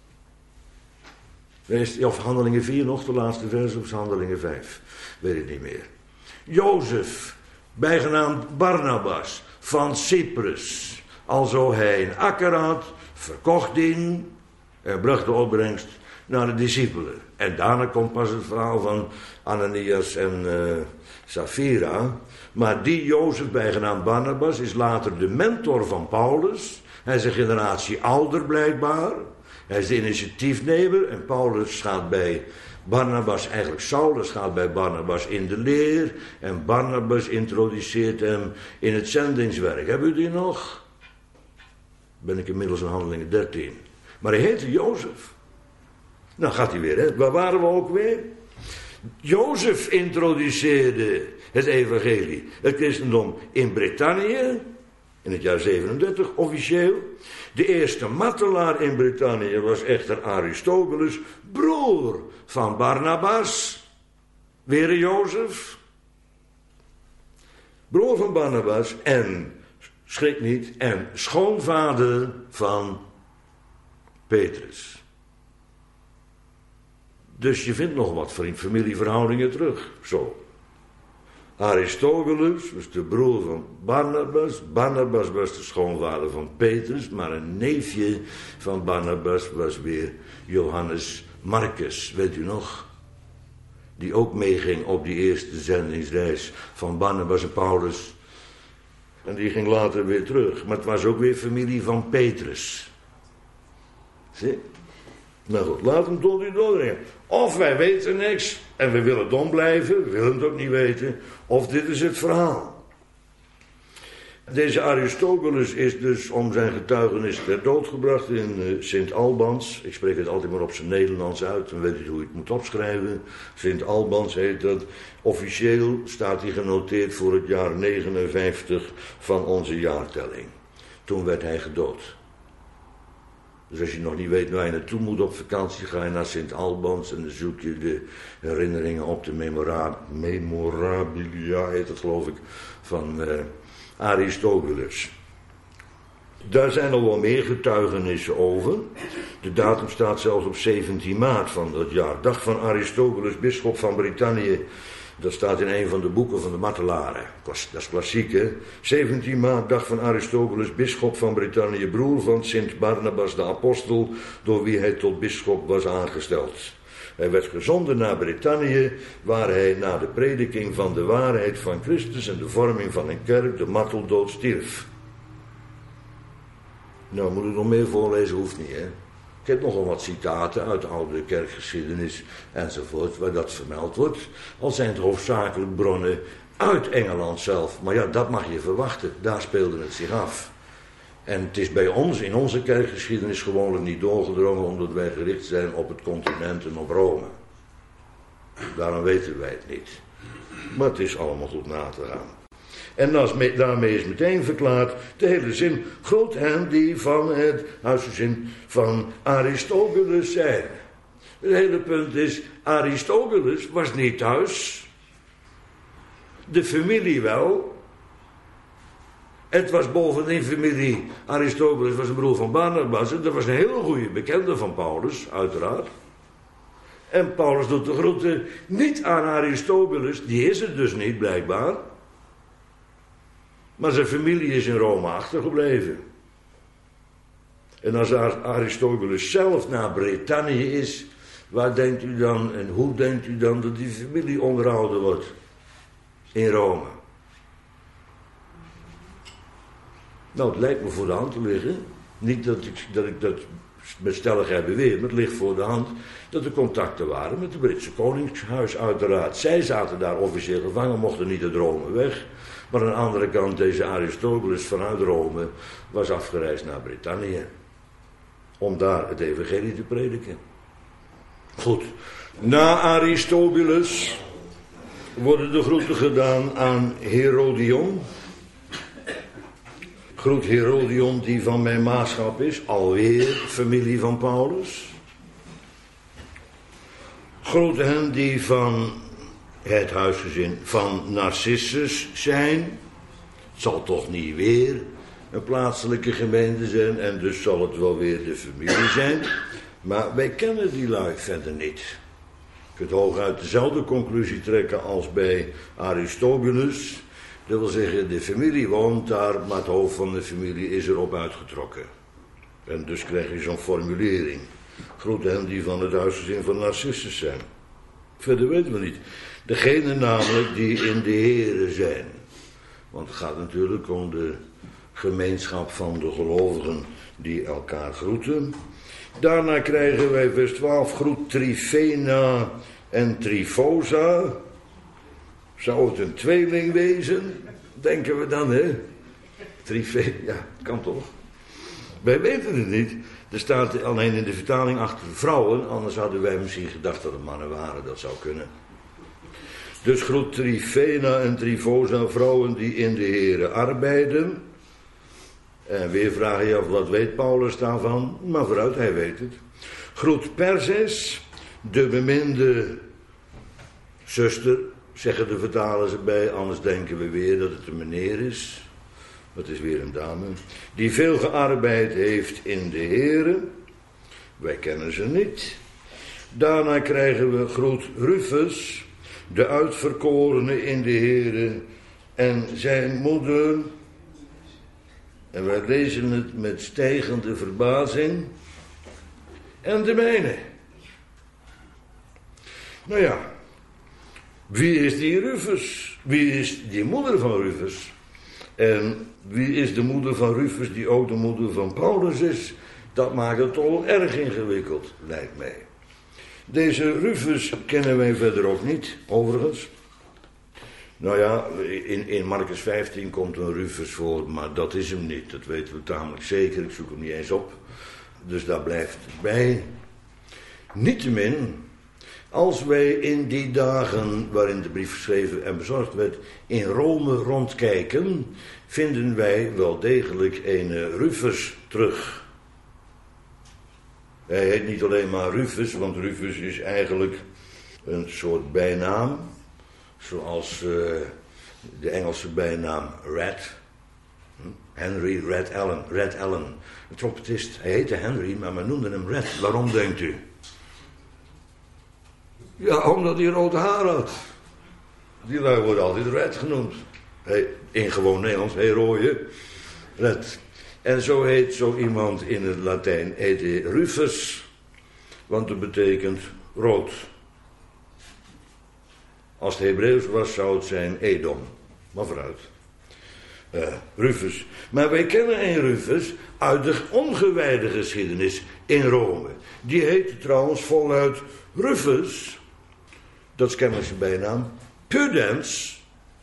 Of Handelingen 4 nog, de laatste vers, of Handelingen 5. Weet ik niet meer. Jozef, bijgenaamd Barnabas, van Cyprus. Alzo hij een akker had, verkocht die en bracht de opbrengst naar de discipelen. En daarna komt pas het verhaal van Ananias en Sapphira. Maar die Jozef, bijgenaamd Barnabas, is later de mentor van Paulus. Hij is een generatie ouder blijkbaar. Hij is de initiatiefnemer en Paulus gaat bij Barnabas, eigenlijk Saulus gaat bij Barnabas in de leer. En Barnabas introduceert hem in het zendingswerk. Hebben jullie die nog? Ben ik inmiddels in Handelingen 13. Maar hij heette Jozef. Nou gaat hij weer, hè? Waar waren we ook weer? Jozef introduceerde het evangelie, het christendom in Brittannië. In het jaar 37 officieel. De eerste martelaar in Brittannië was echter Aristobulus, broer van Barnabas. Weer Jozef. Broer van Barnabas en, schrik niet, en schoonvader van Petrus. Dus je vindt nog wat familieverhoudingen terug, zo. Aristobulus was de broer van Barnabas. Barnabas was de schoonvader van Petrus. Maar een neefje van Barnabas was weer Johannes Marcus. Weet u nog? Die ook meeging op die eerste zendingsreis van Barnabas en Paulus. En die ging later weer terug. Maar het was ook weer familie van Petrus. Zie? Nou goed, laat hem tot u doordringen. Of wij weten niks en we willen dom blijven, we willen het ook niet weten. Of dit is het verhaal. Deze Aristobulus is dus om zijn getuigenis ter dood gebracht in Sint Albans. Ik spreek het altijd maar op zijn Nederlands uit, dan weet je hoe je het moet opschrijven. Sint Albans heet dat. Officieel staat hij genoteerd voor het jaar 59 van onze jaartelling. Toen werd hij gedood. Dus als je nog niet weet waar je naartoe moet op vakantie, ga je naar Sint Albans en dan zoek je de herinneringen op de memorabilia, heet het geloof ik, van Aristobulus. Daar zijn al wel meer getuigenissen over. De datum staat zelfs op 17 maart van dat jaar. Dag van Aristobulus, bisschop van Brittannië. Dat staat in een van de boeken van de martelaren. Dat is klassiek, hè? 17 maart, dag van Aristobulus, bisschop van Brittannië, broer van Sint Barnabas de apostel, door wie hij tot bisschop was aangesteld. Hij werd gezonden naar Brittannië, waar hij na de prediking van de waarheid van Christus en de vorming van een kerk de marteldood stierf. Nou, moet ik nog meer voorlezen? Hoeft niet, hè. Ik heb nogal wat citaten uit de oude kerkgeschiedenis enzovoort, waar dat vermeld wordt. Al zijn het hoofdzakelijk bronnen uit Engeland zelf. Maar ja, dat mag je verwachten. Daar speelde het zich af. En het is bij ons, in onze kerkgeschiedenis, gewoonlijk niet doorgedrongen, omdat wij gericht zijn op het continent en op Rome. Daarom weten wij het niet. Maar het is allemaal goed na te gaan. En daarmee is meteen verklaard de hele zin. Groet hen die van het huisgezin van Aristobulus zijn. Het hele punt is, Aristobulus was niet thuis. De familie wel. Het was bovendien familie, Aristobulus was een broer van Barnabas. Dat was een hele goede bekende van Paulus, uiteraard. En Paulus doet de groeten niet aan Aristobulus, die is het dus niet blijkbaar. Maar zijn familie is in Rome achtergebleven. En als Aristobulus zelf naar Brittannië is, waar denkt u dan en hoe denkt u dan dat die familie onderhouden wordt? In Rome. Nou, het lijkt me voor de hand te liggen. Niet dat ik dat met stelligheid beweer, maar het ligt voor de hand dat er contacten waren met het Britse Koningshuis uiteraard. Zij zaten daar officieel gevangen, mochten niet uit Rome weg. Maar aan de andere kant, deze Aristobulus vanuit Rome was afgereisd naar Brittannië. Om daar het evangelie te prediken. Goed. Na Aristobulus worden de groeten gedaan aan Herodion. Groet Herodion die van mijn maatschap is. Alweer familie van Paulus. Groet hen die van het huisgezin van Narcissus zijn. Het zal toch niet weer een plaatselijke gemeente zijn en dus zal het wel weer de familie zijn. Maar wij kennen die lui verder niet. Je kunt hooguit dezelfde conclusie trekken als bij Aristobulus. Dat wil zeggen, de familie woont daar, maar het hoofd van de familie is erop uitgetrokken. En dus krijg je zo'n formulering. Groet hen die van het huisgezin van Narcissus zijn. Verder weten we niet. Degene namelijk die in de Here zijn. Want het gaat natuurlijk om de gemeenschap van de gelovigen die elkaar groeten. Daarna krijgen wij vers 12, groet Trifena en Trifosa. Zou het een tweeling wezen? Denken we dan, hè? Trifena, ja, kan toch? Wij weten het niet. Er staat alleen in de vertaling achter vrouwen, anders hadden wij misschien gedacht dat het mannen waren, dat zou kunnen. Dus groet Trifena en Trifosa, vrouwen die in de Here arbeiden. En weer vraag je af, wat weet Paulus daarvan? Maar vooruit, hij weet het. Groet Perses, de beminde zuster, zeggen de vertalers erbij, anders denken we weer dat het een meneer is. Dat is weer een dame. Die veel gearbeid heeft in de Here. Wij kennen ze niet. Daarna krijgen we groet Rufus, de uitverkorene in de Here, en zijn moeder. En wij lezen het met stijgende verbazing. En de mijne. Nou ja, wie is die Rufus? Wie is die moeder van Rufus? En wie is de moeder van Rufus die ook de moeder van Paulus is? Dat maakt het toch wel erg ingewikkeld, lijkt mij. Deze Rufus kennen wij verder ook niet, overigens. Nou ja, in Marcus 15 komt een Rufus voor, maar dat is hem niet. Dat weten we tamelijk zeker, ik zoek hem niet eens op. Dus daar blijft het bij. Niettemin, als wij in die dagen waarin de brief geschreven en bezorgd werd, in Rome rondkijken, vinden wij wel degelijk een Rufus terug. Hij heet niet alleen maar Rufus, want Rufus is eigenlijk een soort bijnaam. Zoals de Engelse bijnaam Red. Henry Red Allen. Red Allen. Een trompetist. Hij heette Henry, maar men noemde hem Red. Waarom denkt u? Ja, omdat hij rood haar had. Die lui worden altijd Red genoemd. In gewoon Nederlands, rooie. Red. En zo heet zo iemand in het Latijn, heet hij Rufus. Want dat betekent rood. Als het Hebreeuws was, zou het zijn Edom. Maar vooruit. Rufus. Maar wij kennen een Rufus uit de ongewijde geschiedenis in Rome. Die heette trouwens voluit Rufus, dat is kennelijk zijn bijnaam, Pudens.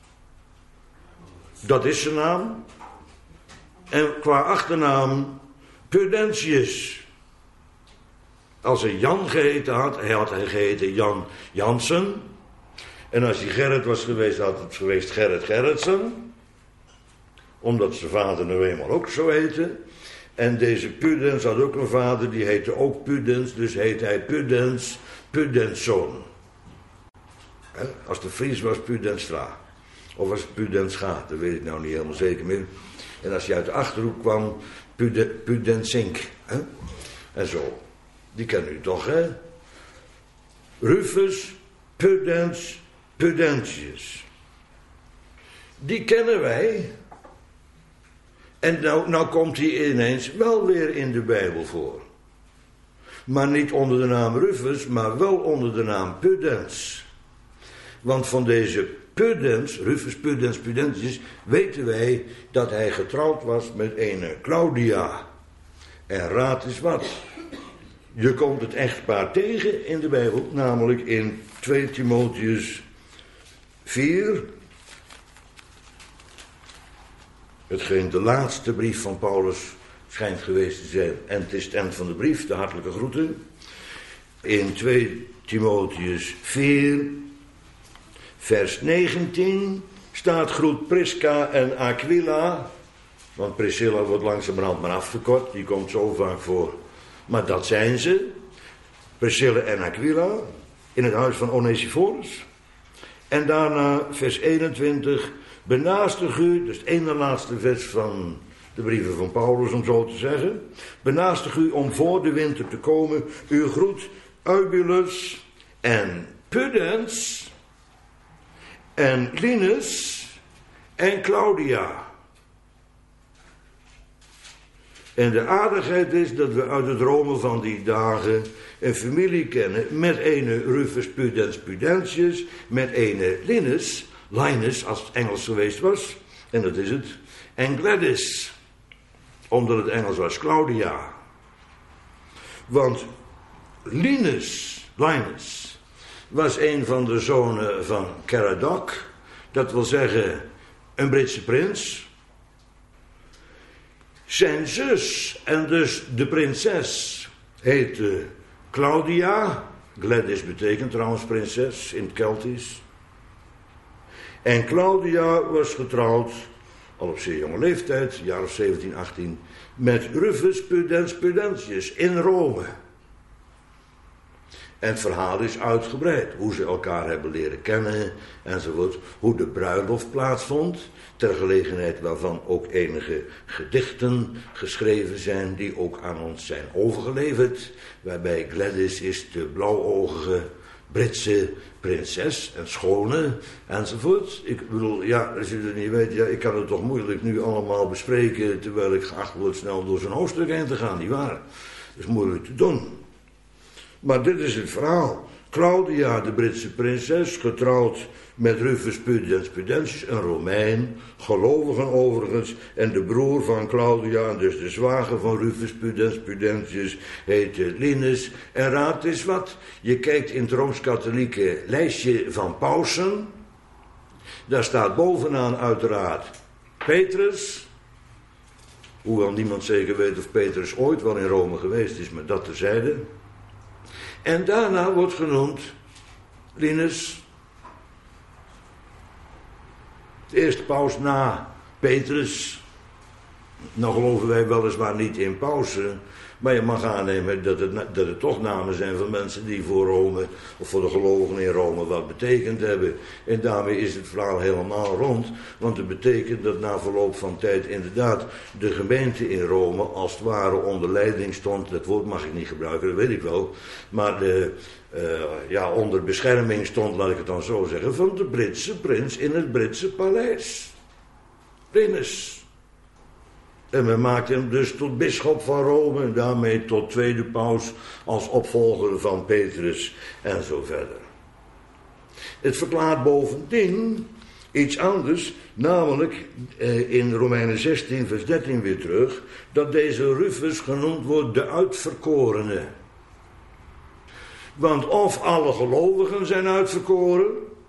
Dat is zijn naam. En qua achternaam Pudentius. Als hij Jan geheten had, hij geheten Jan Jansen. En als hij Gerrit was geweest, had het geweest Gerrit Gerritsen. Omdat zijn vader nu eenmaal ook zo heette. En deze Pudens had ook een vader, die heette ook Pudens. Dus heette hij Pudens, Pudenszoon. Als de Fries was Pudenstra. Of was het Pudenscha, dat weet ik nou niet helemaal zeker meer. En als hij uit de Achterhoek kwam, Pudensink. En zo. Die kennen u toch, hè? Rufus, Pudens, Pudentius. Die kennen wij. En nou komt hij ineens wel weer in de Bijbel voor. Maar niet onder de naam Rufus, maar wel onder de naam Pudens. Want van deze Pudens, Rufus, Pudens, Pudentius, weten wij dat hij getrouwd was met een Claudia. En raad eens wat. Je komt het echtpaar tegen in de Bijbel, namelijk in 2 Timotheus 4. Hetgeen de laatste brief van Paulus schijnt geweest te zijn. En het is het eind van de brief, de hartelijke groeten. In 2 Timotheus 4, vers 19 staat groet Prisca en Aquila. Want Priscilla wordt langzamerhand maar afgekort, die komt zo vaak voor. Maar dat zijn ze. Priscilla en Aquila in het huis van Onesiphorus. En daarna vers 21. Benaastig u, dus het ene laatste vers van de brieven van Paulus om zo te zeggen. Benaastig u om voor de winter te komen. U groet Eubulus en Pudens en Linus en Claudia. En de aardigheid is dat we uit het Rome van die dagen een familie kennen met ene Rufus Pudens Pudentius, met ene Linus als het Engels geweest was, en dat is het, en Gladys, omdat het Engels was Claudia. Want Linus was een van de zonen van Caradoc, dat wil zeggen een Britse prins. Zijn zus, en dus de prinses, heette Claudia. Gladys betekent trouwens prinses in het Keltisch. En Claudia was getrouwd, al op zeer jonge leeftijd, jaar of 17, 18, met Rufus Pudens Pudentius in Rome. En het verhaal is uitgebreid, hoe ze elkaar hebben leren kennen enzovoort. Hoe de bruiloft plaatsvond, ter gelegenheid waarvan ook enige gedichten geschreven zijn, die ook aan ons zijn overgeleverd. Waarbij Gladys is de blauwogige Britse prinses en schone enzovoort. Ik bedoel, ja, als je het niet weet, ja, ik kan het toch moeilijk nu allemaal bespreken terwijl ik geacht word snel door zo'n hoofdstuk heen te gaan, nietwaar? Dat is moeilijk te doen. Maar dit is het verhaal. Claudia, de Britse prinses, getrouwd met Rufus Pudens Pudentius, een Romein, gelovigen overigens, en de broer van Claudia, dus de zwager van Rufus Pudens Pudentius, heette Linus. En raad eens wat, je kijkt in het Rooms-Katholieke lijstje van pausen, daar staat bovenaan uiteraard Petrus, hoewel niemand zeker weet of Petrus ooit wel in Rome geweest is, maar dat terzijde. En daarna wordt genoemd Linus, de eerste paus na Petrus. Nou geloven wij weliswaar niet in pausen, maar je mag aannemen dat het toch namen zijn van mensen die voor Rome, of voor de gelovigen in Rome, wat betekend hebben. En daarmee is het verhaal helemaal rond, want het betekent dat na verloop van tijd inderdaad de gemeente in Rome als het ware onder leiding stond. Dat woord mag ik niet gebruiken, dat weet ik wel, maar onder bescherming stond, laat ik het dan zo zeggen, van de Britse prins in het Britse paleis. Linus. En men maakte hem dus tot bisschop van Rome en daarmee tot tweede paus als opvolger van Petrus en zo verder. Het verklaart bovendien Iets anders, namelijk in Romeinen 16 vers 13 weer terug, dat deze Rufus genoemd wordt de uitverkorene. Want of alle gelovigen zijn uitverkoren,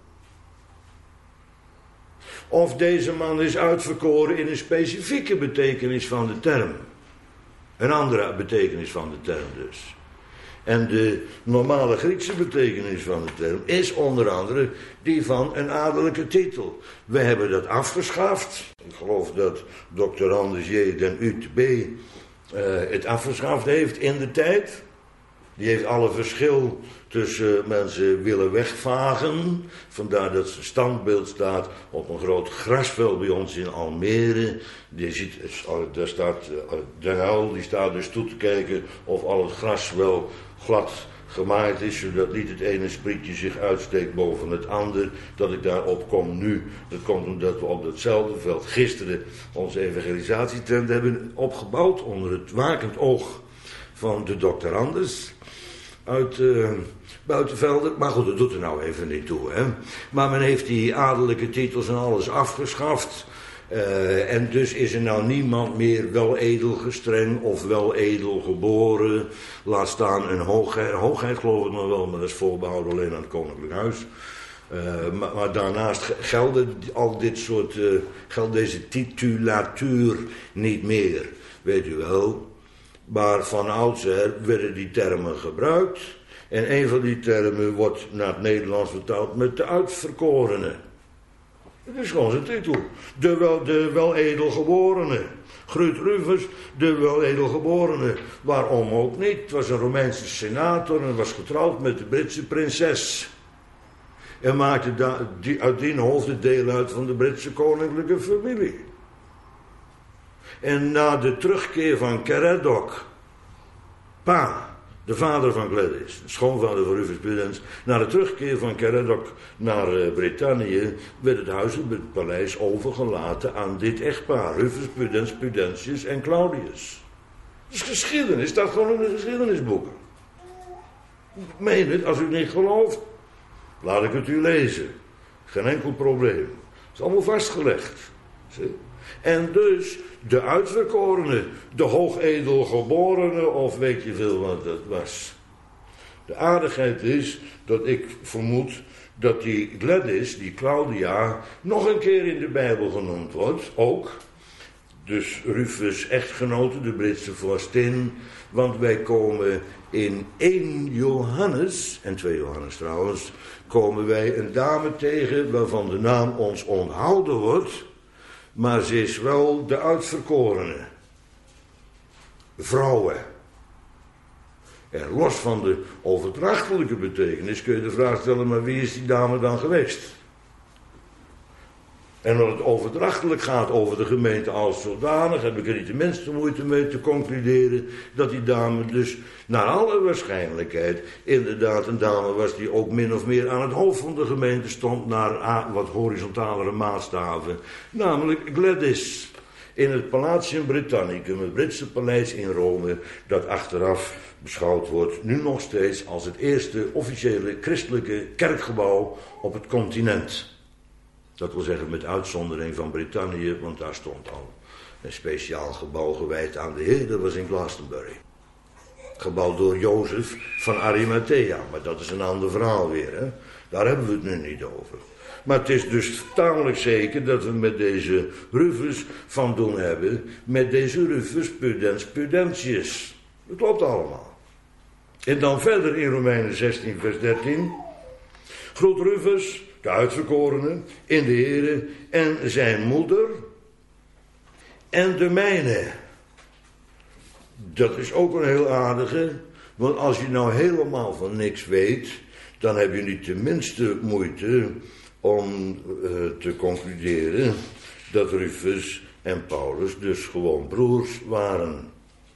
of deze man is uitverkoren in een specifieke betekenis van de term. Een andere betekenis van de term dus. En de normale Griekse betekenis van de term is onder andere die van een adellijke titel. We hebben dat afgeschaft. Ik geloof dat Dr. Anders J. den UTB het afgeschaft heeft in de tijd. Die heeft alle verschil tussen mensen willen wegvagen. Vandaar dat zijn standbeeld staat op een groot grasveld bij ons in Almere. Je ziet, daar staat Den Uyl, die staat dus toe te kijken of al het gras wel glad gemaaid is, zodat niet het ene sprietje zich uitsteekt boven het ander. Dat ik daarop kom nu, dat komt omdat we op datzelfde veld gisteren onze evangelisatietent hebben opgebouwd onder het wakend oog van de dokter Anders uit Buitenvelden. Maar goed, dat doet er nou even niet toe, hè. Maar men heeft die adellijke titels en alles afgeschaft. En dus is er nou niemand meer wel edelgestreng of wel edel geboren. Laat staan een hoogheid geloof ik nog wel, maar dat is voorbehouden alleen aan het koninklijk huis. Maar daarnaast gelden al dit soort, geldt deze titulatuur niet meer, weet u wel. Maar van oudsher werden die termen gebruikt. En een van die termen wordt naar het Nederlands vertaald met de uitverkorene. Het is gewoon zijn titel. De wel edelgeborene. Gruut Rufus, de wel edelgeborene. Waarom ook niet? Het was een Romeinse senator en was getrouwd met de Britse prinses. En maakte uit die hoofden deel uit van de Britse koninklijke familie. En na de terugkeer van Caradoc, de vader van Gladys, de schoonvader van Rufus Pudens, na de terugkeer van Caradoc naar Brittannië, werd het huis op het paleis overgelaten aan dit echtpaar, Rufus Pudens, Pudentius en Claudius. Dat is geschiedenis, staat gewoon in de geschiedenisboeken. Ik meen het, als u het niet gelooft, laat ik het u lezen. Geen enkel probleem. Het is allemaal vastgelegd. Zie? En dus de uitverkorene, de hoogedelgeborene, of weet je veel wat dat was. De aardigheid is dat ik vermoed dat die Gladys, die Claudia, nog een keer in de Bijbel genoemd wordt, ook. Dus Rufus' echtgenote, de Britse vorstin, want wij komen in 1 Johannes, en 2 Johannes trouwens, komen wij een dame tegen waarvan de naam ons onthouden wordt. Maar ze is wel de uitverkorene. Vrouwen. En los van de overdrachtelijke betekenis kun je de vraag stellen, maar wie is die dame dan geweest? En als het overdrachtelijk gaat over de gemeente als zodanig, heb ik er niet de minste moeite mee te concluderen dat die dame dus naar alle waarschijnlijkheid inderdaad een dame was die ook min of meer aan het hoofd van de gemeente stond naar wat horizontalere maatstaven. Namelijk Gladys in het Palatium Britannicum, het Britse paleis in Rome, dat achteraf beschouwd wordt nu nog steeds als het eerste officiële christelijke kerkgebouw op het continent. Dat wil zeggen met uitzondering van Brittannië, want daar stond al een speciaal gebouw gewijd aan de Heer, dat was in Glastonbury. Gebouwd door Jozef van Arimathea, maar dat is een ander verhaal weer, hè? Daar hebben we het nu niet over. Maar het is dus tamelijk zeker dat we met deze Rufus van doen hebben, met deze Rufus Pudens Pudentius. Dat klopt allemaal. En dan verder in Romeinen 16 vers 13. Groet Rufus, de uitverkorene, in de Here, en zijn moeder, en de mijne. Dat is ook een heel aardige, want als je nou helemaal van niks weet, dan heb je niet de minste moeite om te concluderen dat Rufus en Paulus dus gewoon broers waren.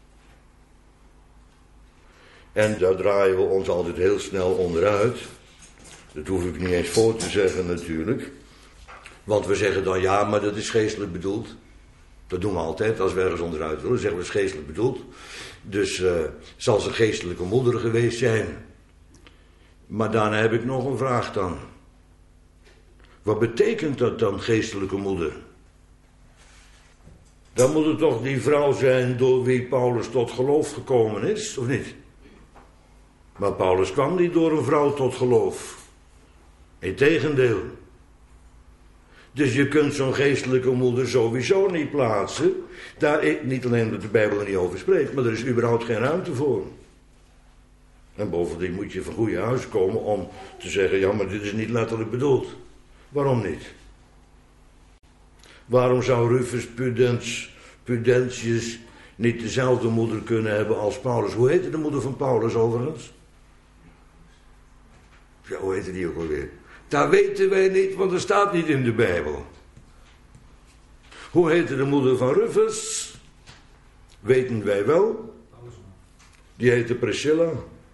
En daar draaien we ons altijd heel snel onderuit. Dat hoef ik niet eens voor te zeggen natuurlijk. Want we zeggen dan ja, maar dat is geestelijk bedoeld. Dat doen we altijd als we ergens onderuit willen. Zeggen we het is geestelijk bedoeld. Dus zal ze geestelijke moeder geweest zijn. Maar daarna heb ik nog een vraag dan. Wat betekent dat dan, geestelijke moeder? Dan moet het toch die vrouw zijn door wie Paulus tot geloof gekomen is, of niet? Maar Paulus kwam niet door een vrouw tot geloof. Integendeel. Dus je kunt zo'n geestelijke moeder sowieso niet plaatsen. Niet alleen dat de Bijbel er niet over spreekt, maar er is überhaupt geen ruimte voor. En bovendien moet je van goede huis komen om te zeggen, ja, maar dit is niet letterlijk bedoeld. Waarom niet? Waarom zou Rufus Pudentius niet dezelfde moeder kunnen hebben als Paulus? Hoe heette de moeder van Paulus overigens? Ja, hoe heette die ook alweer? Dat weten wij niet, want er staat niet in de Bijbel. Hoe heette de moeder van Rufus? Weten wij wel. Die heette Priscilla.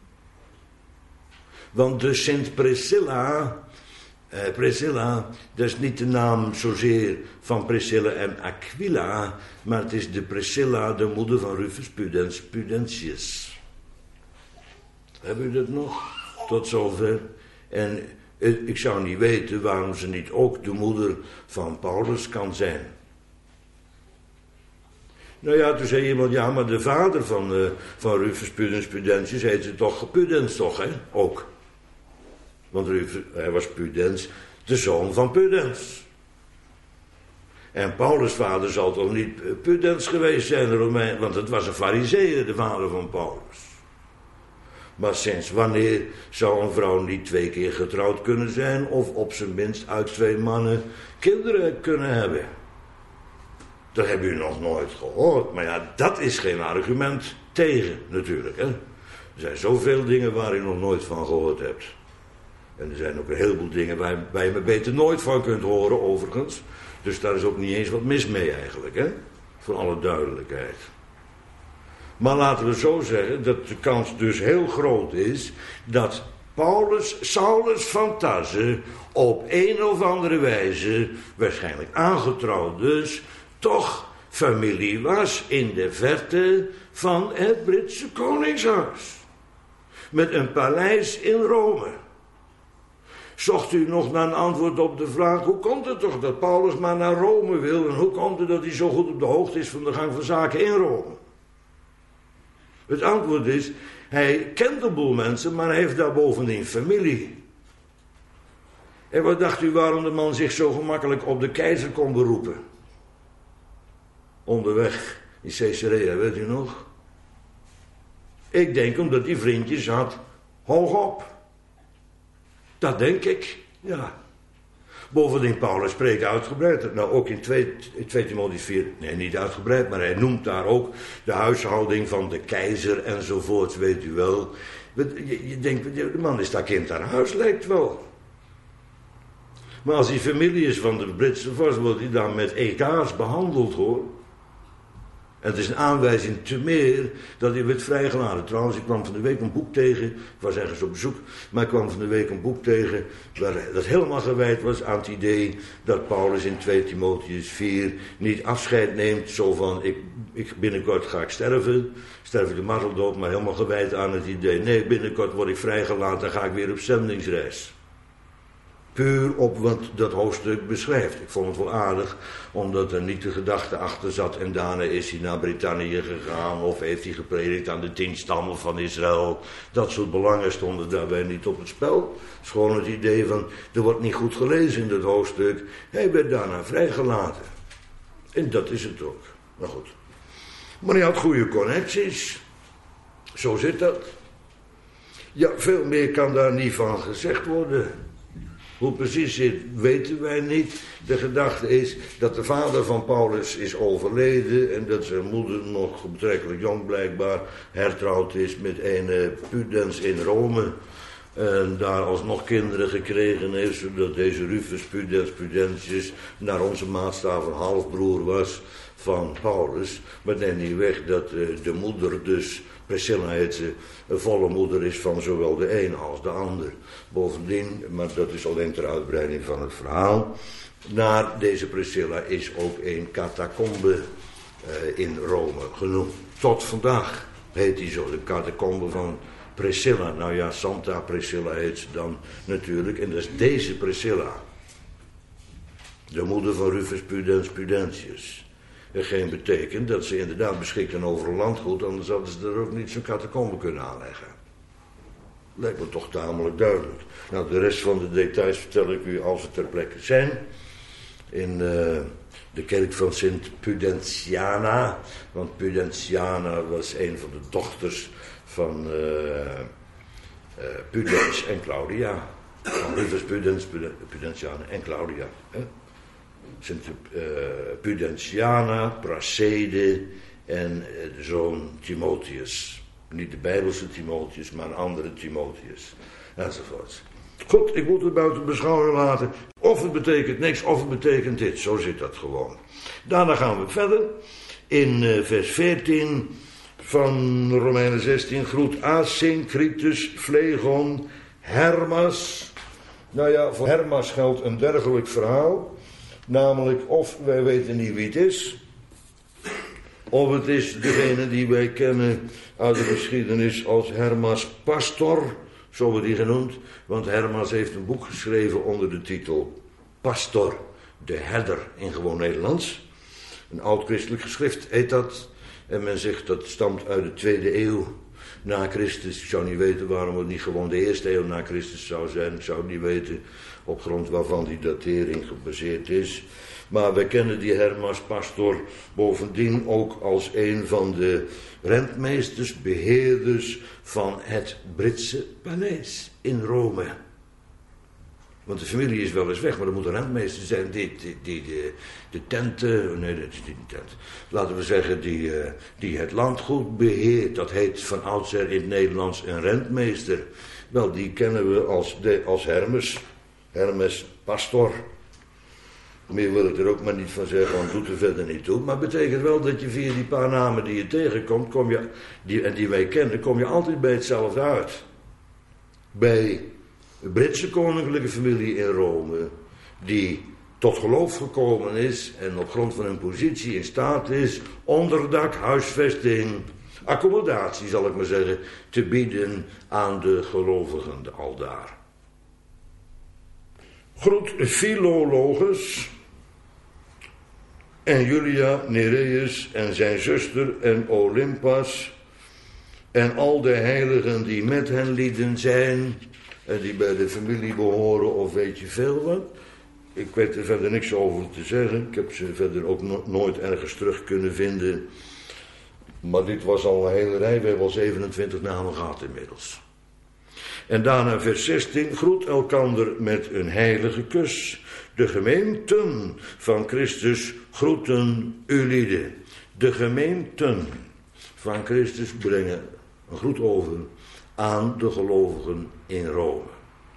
Want de Sint Priscilla, dat is niet de naam zozeer van Priscilla en Aquila, maar het is de Priscilla, de moeder van Rufus Pudentius. Hebben u dat nog? Tot zover. En ik zou niet weten waarom ze niet ook de moeder van Paulus kan zijn. Nou ja, toen zei iemand, ja, maar de vader van Rufus Pudentius heette toch Pudens, toch, hè? Ook. Want hij was Pudens, de zoon van Pudens. En Paulus' vader zal toch niet Pudens geweest zijn, de Romein, want het was een Farizeeër, de vader van Paulus. Maar sinds wanneer zou een vrouw niet 2 keer getrouwd kunnen zijn, of op zijn minst uit 2 mannen kinderen kunnen hebben? Dat hebben u nog nooit gehoord, maar ja, dat is geen argument tegen natuurlijk, hè. Er zijn zoveel dingen waar u nog nooit van gehoord hebt. En er zijn ook een heleboel dingen waar je me beter nooit van kunt horen, overigens. Dus daar is ook niet eens wat mis mee eigenlijk, hè. Voor alle duidelijkheid. Maar laten we zo zeggen dat de kans dus heel groot is dat Saulus van Tarse op een of andere wijze, waarschijnlijk aangetrouwd dus, toch familie was in de verte van het Britse koningshuis. Met een paleis in Rome. Zocht u nog naar een antwoord op de vraag, hoe komt het toch dat Paulus maar naar Rome wil en hoe komt het dat hij zo goed op de hoogte is van de gang van zaken in Rome? Het antwoord is, hij kent een boel mensen, maar hij heeft daar bovendien familie. En wat dacht u waarom de man zich zo gemakkelijk op de keizer kon beroepen? Onderweg in Caesarea, weet u nog? Ik denk omdat hij vriendjes had hoogop. Dat denk ik, ja. Bovendien, Paulus spreekt uitgebreid. Nou, ook in 2 Timotheüs 4, nee, niet uitgebreid, maar hij noemt daar ook de huishouding van de keizer enzovoort, weet u wel. Je denkt, de man is dat kind aan huis, lijkt wel. Maar als hij familie is van de Britse vorst, wordt hij dan met EK's behandeld, hoor. En het is een aanwijzing te meer dat hij werd vrijgelaten. Trouwens, ik kwam van de week een boek tegen. Ik was ergens op bezoek, maar ik kwam van de week een boek tegen dat helemaal gewijd was aan het idee dat Paulus in 2 Timotheüs 4 niet afscheid neemt. Zo van, binnenkort ga ik sterven de marteldood, maar helemaal gewijd aan het idee. Nee, binnenkort word ik vrijgelaten, dan ga ik weer op zendingsreis. Puur op wat dat hoofdstuk beschrijft. Ik vond het wel aardig, omdat er niet de gedachte achter zat en daarna is hij naar Brittannië gegaan of heeft hij gepredikt aan de 10 stammen van Israël. Dat soort belangen stonden daarbij niet op het spel. Het is gewoon het idee van, er wordt niet goed gelezen in dat hoofdstuk. Hij werd daarna vrijgelaten. En dat is het ook. Maar goed. Maar hij had goede connecties. Zo zit dat. Ja, veel meer kan daar niet van gezegd worden. Hoe precies zit, weten wij niet. De gedachte is dat de vader van Paulus is overleden en dat zijn moeder nog betrekkelijk jong blijkbaar hertrouwd is met een Pudens in Rome. En daar alsnog kinderen gekregen heeft, zodat deze Rufus Pudentius naar onze maatstaf een halfbroer was van Paulus. Maar neem niet weg dat de moeder dus, Priscilla heet ze, een volle moeder is van zowel de een als de ander. Bovendien, maar dat is alleen ter uitbreiding van het verhaal, naar deze Priscilla is ook een catacombe in Rome genoemd. Tot vandaag heet die zo, de catacombe van Priscilla. Nou ja, Santa Priscilla heet ze dan natuurlijk, en dat is deze Priscilla. De moeder van Rufus Pudens Pudentius. Hetgeen betekent dat ze inderdaad beschikten over een landgoed, anders hadden ze er ook niet zo'n catacombe kunnen aanleggen. Lijkt me toch tamelijk duidelijk. Nou, de rest van de details vertel ik u als we ter plekke zijn. In de kerk van Sint Pudentiana. Want Pudentiana was een van de dochters van Pudens en Claudia. Van Rufus Pudens, Pudentiana en Claudia. Sint Pudentiana, Pracede en de zoon Timotheus. Niet de Bijbelse Timotheus, maar een andere Timotheus. Enzovoort. Goed, ik moet het buiten beschouwing laten. Of het betekent niks, of het betekent dit. Zo zit dat gewoon. Daarna gaan we verder. In vers 14 van Romeinen 16. Groet Asyncritus, Phlegon, Hermas. Nou ja, voor Hermas geldt een dergelijk verhaal. Namelijk, of wij weten niet wie het is. Of het is degene die wij kennen uit de geschiedenis als Hermas Pastor. Zo wordt hij genoemd. Want Hermas heeft een boek geschreven onder de titel Pastor, de herder in gewoon Nederlands. Een oud-christelijk geschrift heet dat. En men zegt dat stamt uit de 2e eeuw na Christus. Ik zou niet weten waarom het niet gewoon de 1e eeuw na Christus zou zijn. Ik zou het niet weten op grond waarvan die datering gebaseerd is. Maar wij kennen die Hermas Pastor bovendien ook als een van de rentmeesters, beheerders van het Britse paleis in Rome. Want de familie is wel eens weg, maar er moet een rentmeester zijn die de tenten, nee dat is niet een tent, laten we zeggen die het landgoed beheert. Dat heet van oudsher in het Nederlands een rentmeester. Wel, die kennen we als Hermes Pastor. Meer wil ik er ook maar niet van zeggen, want doet er verder niet toe. Maar het betekent wel dat je via die paar namen die je tegenkomt, die wij kennen, kom je altijd bij hetzelfde uit. Bij de Britse koninklijke familie in Rome, die tot geloof gekomen is en op grond van hun positie in staat is onderdak, huisvesting, accommodatie zal ik maar zeggen, te bieden aan de gelovigen aldaar. Groet Philologus en Julia Nereus en zijn zuster en Olympas en al de heiligen die met hen lieden zijn en die bij de familie behoren of weet je veel wat. Ik weet er verder niks over te zeggen. Ik heb ze verder ook nooit ergens terug kunnen vinden. Maar dit was al een hele rij. We hebben al 27 namen gehad inmiddels. En daarna vers 16. Groet elkander met een heilige kus. De gemeenten van Christus groeten ulieden. De gemeenten van Christus brengen een groet over aan de gelovigen in Rome.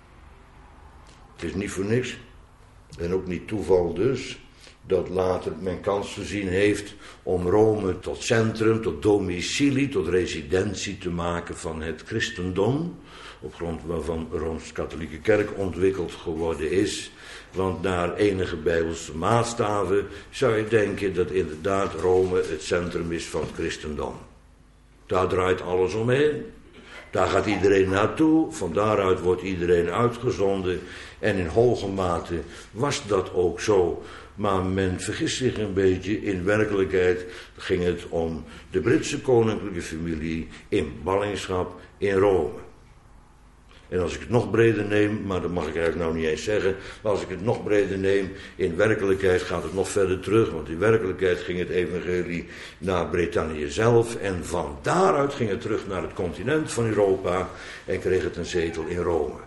Het is niet voor niks. En ook niet toeval dus, dat later men kans gezien heeft om Rome tot centrum, tot domicilie, tot residentie te maken van het christendom. Op grond waarvan de Rooms-Katholieke Kerk ontwikkeld geworden is. Want naar enige Bijbelse maatstaven zou je denken dat inderdaad Rome het centrum is van het christendom. Daar draait alles omheen. Daar gaat iedereen naartoe, van daaruit wordt iedereen uitgezonden. En in hoge mate was dat ook zo. Maar men vergist zich een beetje, in werkelijkheid ging het om de Britse koninklijke familie in ballingschap in Rome. En als ik het nog breder neem, maar dat mag ik eigenlijk nou niet eens zeggen, maar als ik het nog breder neem, in werkelijkheid gaat het nog verder terug, want in werkelijkheid ging het evangelie naar Brittannië zelf en van daaruit ging het terug naar het continent van Europa en kreeg het een zetel in Rome.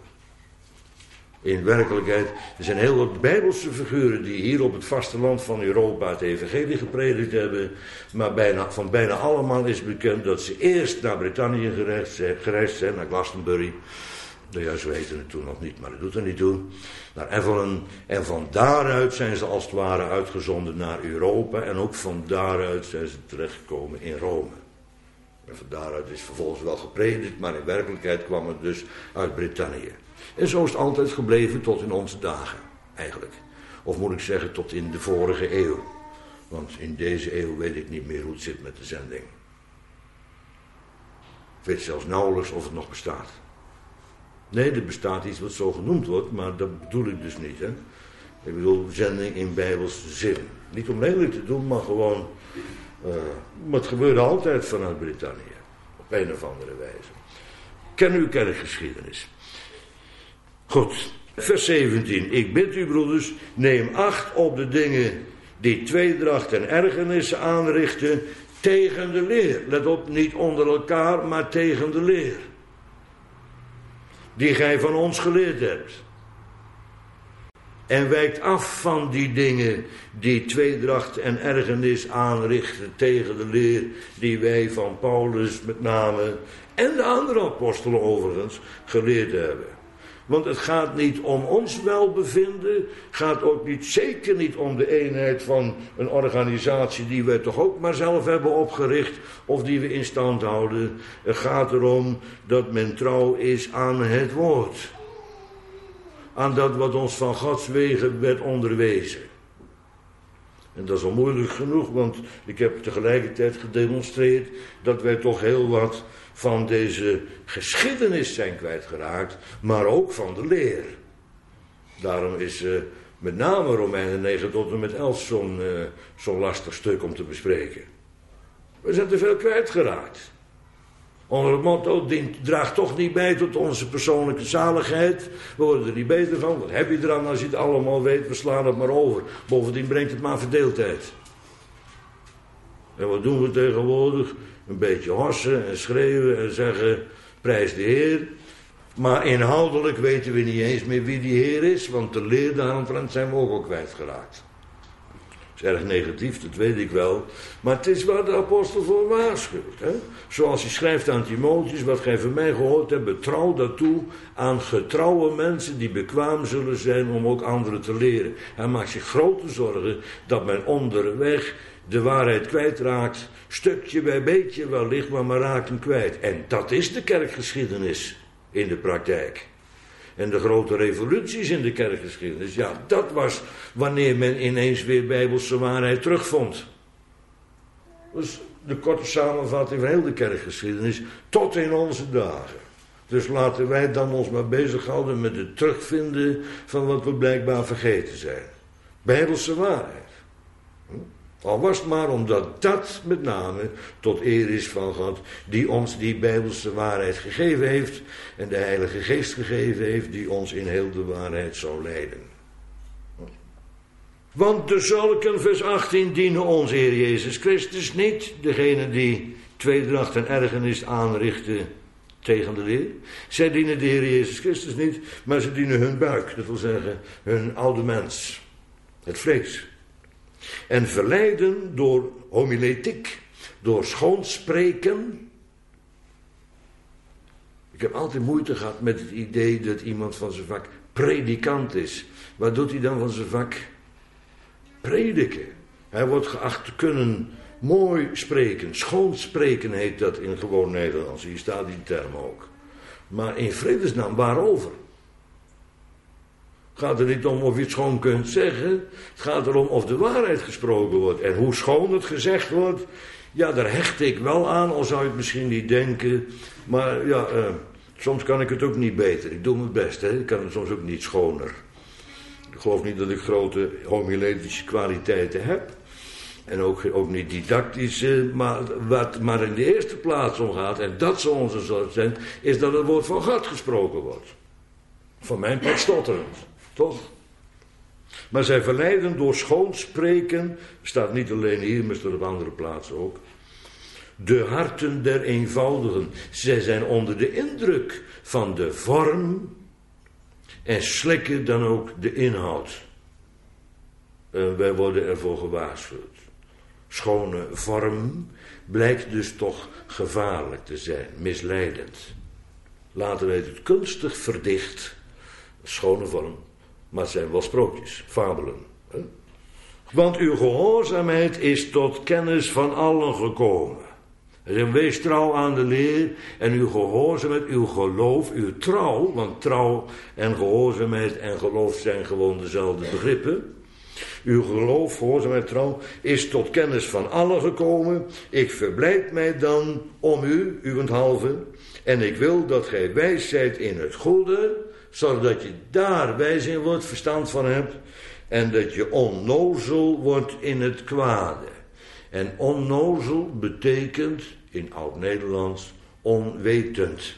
In werkelijkheid, er zijn heel wat Bijbelse figuren die hier op het vasteland van Europa het evangelie gepredikt hebben, maar van bijna allemaal is bekend dat ze eerst naar Brittannië gereisd zijn, naar Glastonbury. Nou ja, zo heette het toen nog niet, maar dat doet er niet toe. Naar Avalon. En van daaruit zijn ze als het ware uitgezonden naar Europa. En ook van daaruit zijn ze terechtgekomen in Rome. En van daaruit is vervolgens wel gepredikt, maar in werkelijkheid kwam het dus uit Brittannië. En zo is het altijd gebleven tot in onze dagen, eigenlijk. Of moet ik zeggen, tot in de vorige eeuw. Want in deze eeuw weet ik niet meer hoe het zit met de zending. Ik weet zelfs nauwelijks of het nog bestaat. Nee, er bestaat iets wat zo genoemd wordt, maar dat bedoel ik dus niet. Hè? Ik bedoel, zending in bijbelse zin. Niet om lelijk te doen, maar gewoon... maar het gebeurde altijd vanuit Brittannië. Op een of andere wijze. Ken uw kerkgeschiedenis. Goed, vers 17. Ik bid u, broeders, neem acht op de dingen die tweedracht en ergernissen aanrichten tegen de leer. Let op, niet onder elkaar, maar tegen de leer. Die gij van ons geleerd hebt. En wijkt af van die dingen die tweedracht en ergernis aanrichten tegen de leer die wij van Paulus met name en de andere apostelen overigens geleerd hebben. Want het gaat niet om ons welbevinden, gaat ook niet, zeker niet om de eenheid van een organisatie die wij toch ook maar zelf hebben opgericht of die we in stand houden. Het gaat erom dat men trouw is aan het woord. Aan dat wat ons van Gods wegen werd onderwezen. En dat is al moeilijk genoeg, want ik heb tegelijkertijd gedemonstreerd dat wij toch heel wat van deze geschiedenis zijn kwijtgeraakt, maar ook van de leer. Daarom is met name Romeinen 9 tot en met 11 zo'n lastig stuk om te bespreken. We zijn te veel kwijtgeraakt. Onder het motto, draagt toch niet bij tot onze persoonlijke zaligheid. We worden er niet beter van. Wat heb je eraan als je het allemaal weet? We slaan het maar over. Bovendien brengt het maar verdeeldheid. En wat doen we tegenwoordig? Een beetje horsen en schreeuwen en zeggen, prijs de Heer. Maar inhoudelijk weten we niet eens meer wie die Heer is, want de leer daaromtrent zijn we ook al kwijtgeraakt. Dat is erg negatief, dat weet ik wel. Maar het is waar de apostel voor waarschuwt. Hè? Zoals hij schrijft aan Timotheus, wat gij van mij gehoord hebt, betrouw dat toe aan getrouwe mensen die bekwaam zullen zijn om ook anderen te leren. Hij maakt zich grote zorgen dat men onderweg de waarheid kwijtraakt, stukje bij beetje wellicht, maar men raakt hem kwijt. En dat is de kerkgeschiedenis in de praktijk. En de grote revoluties in de kerkgeschiedenis, ja, dat was wanneer men ineens weer bijbelse waarheid terugvond. Dus de korte samenvatting van heel de kerkgeschiedenis tot in onze dagen. Dus laten wij dan ons maar bezighouden met het terugvinden van wat we blijkbaar vergeten zijn. Bijbelse waarheid. Al was het maar omdat dat met name tot eer is van God, die ons die bijbelse waarheid gegeven heeft en de Heilige Geest gegeven heeft, die ons in heel de waarheid zal leiden. Want de zulken, vers 18, dienen ons Heer Jezus Christus niet, degene die tweedracht en ergernis aanrichten tegen de leer. Zij dienen de Heer Jezus Christus niet, maar ze dienen hun buik, dat wil zeggen hun oude mens, het vlees. En verleiden door homiletiek, door schoonspreken. Ik heb altijd moeite gehad met het idee dat iemand van zijn vak predikant is. Wat doet hij dan van zijn vak? Prediken. Hij wordt geacht te kunnen mooi spreken. Schoonspreken heet dat in gewoon Nederlands. Hier staat die term ook. Maar in vredesnaam, waarover? Het gaat er niet om of je het schoon kunt zeggen. Het gaat erom of de waarheid gesproken wordt. En hoe schoon het gezegd wordt, ja, daar hecht ik wel aan, al zou je het misschien niet denken. Maar ja, soms kan ik het ook niet beter. Ik doe mijn best, hè. Ik kan het soms ook niet schoner. Ik geloof niet dat ik grote homiletische kwaliteiten heb. En ook niet didactische. Maar wat maar in de eerste plaats om gaat, en dat zal onze zorg zijn, is dat het woord van God gesproken wordt. Van mijn part stotterend. Toch? Maar zij verleiden door schoonspreken, staat niet alleen hier, maar staat op andere plaatsen ook, de harten der eenvoudigen. Zij zijn onder de indruk van de vorm en slikken dan ook de inhoud. Wij worden ervoor gewaarschuwd. Schone vorm blijkt dus toch gevaarlijk te zijn, misleidend. Later werd het kunstig verdicht, schone vorm. Maar het zijn wel sprookjes, fabelen. Hè? Want uw gehoorzaamheid is tot kennis van allen gekomen. En wees trouw aan de leer en uw gehoorzaamheid, uw geloof, uw trouw. Want trouw en gehoorzaamheid en geloof zijn gewoon dezelfde begrippen. Uw geloof, gehoorzaamheid, trouw is tot kennis van allen gekomen. Ik verblijd mij dan om u, uwenthalve. En ik wil dat gij wijs zijt in het goede, zodat je daar wijs in wordt, verstand van hebt. En dat je onnozel wordt in het kwade. En onnozel betekent in Oud-Nederlands onwetend.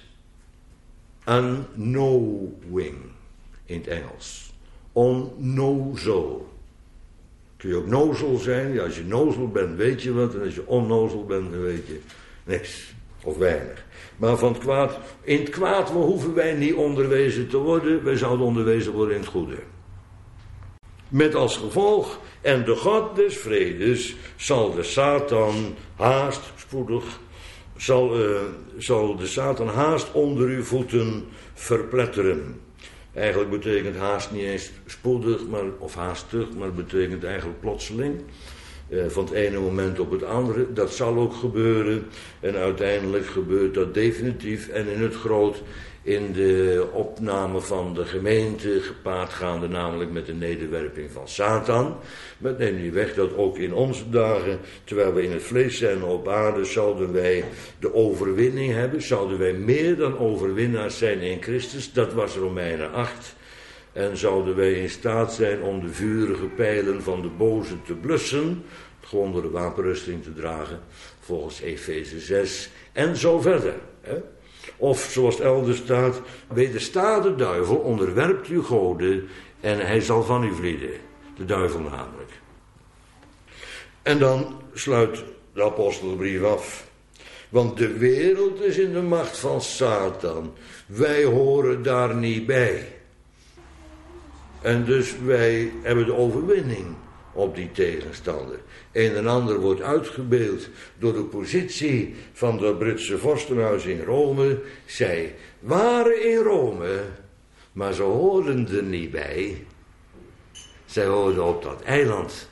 Unknowing in het Engels. Onnozel. Kun je ook nozel zijn? Ja, als je nozel bent weet je wat. En als je onnozel bent dan weet je niks. Of weinig. Maar van het kwaad, in het kwaad hoeven wij niet onderwezen te worden. Wij zouden onderwezen worden in het goede. Met als gevolg, en de God des vredes zal de Satan haast, spoedig, zal de Satan haast onder uw voeten verpletteren. Eigenlijk betekent haast niet eens spoedig, of haastig, maar het betekent eigenlijk plotseling. Van het ene moment op het andere, dat zal ook gebeuren. En uiteindelijk gebeurt dat definitief en in het groot in de opname van de gemeente, gepaardgaande namelijk met de nederwerping van Satan. Maar het neemt niet weg dat ook in onze dagen, terwijl we in het vlees zijn op aarde, zouden wij de overwinning hebben. Zouden wij meer dan overwinnaars zijn in Christus, dat was Romeinen 8. En zouden wij in staat zijn om de vurige pijlen van de boze te blussen, gewoon door de wapenrusting te dragen, volgens Efeze 6, en zo verder. Hè? Of zoals het elders staat, wedersta de duivel, onderwerpt uw goden, en hij zal van u vlieden. De duivel namelijk. En dan sluit de apostelbrief af. Want de wereld is in de macht van Satan. Wij horen daar niet bij. En dus wij hebben de overwinning op die tegenstander. Een en ander wordt uitgebeeld door de positie van de Britse vorstenhuis in Rome. Zij waren in Rome, maar ze hoorden er niet bij. Zij hoorden op dat eiland.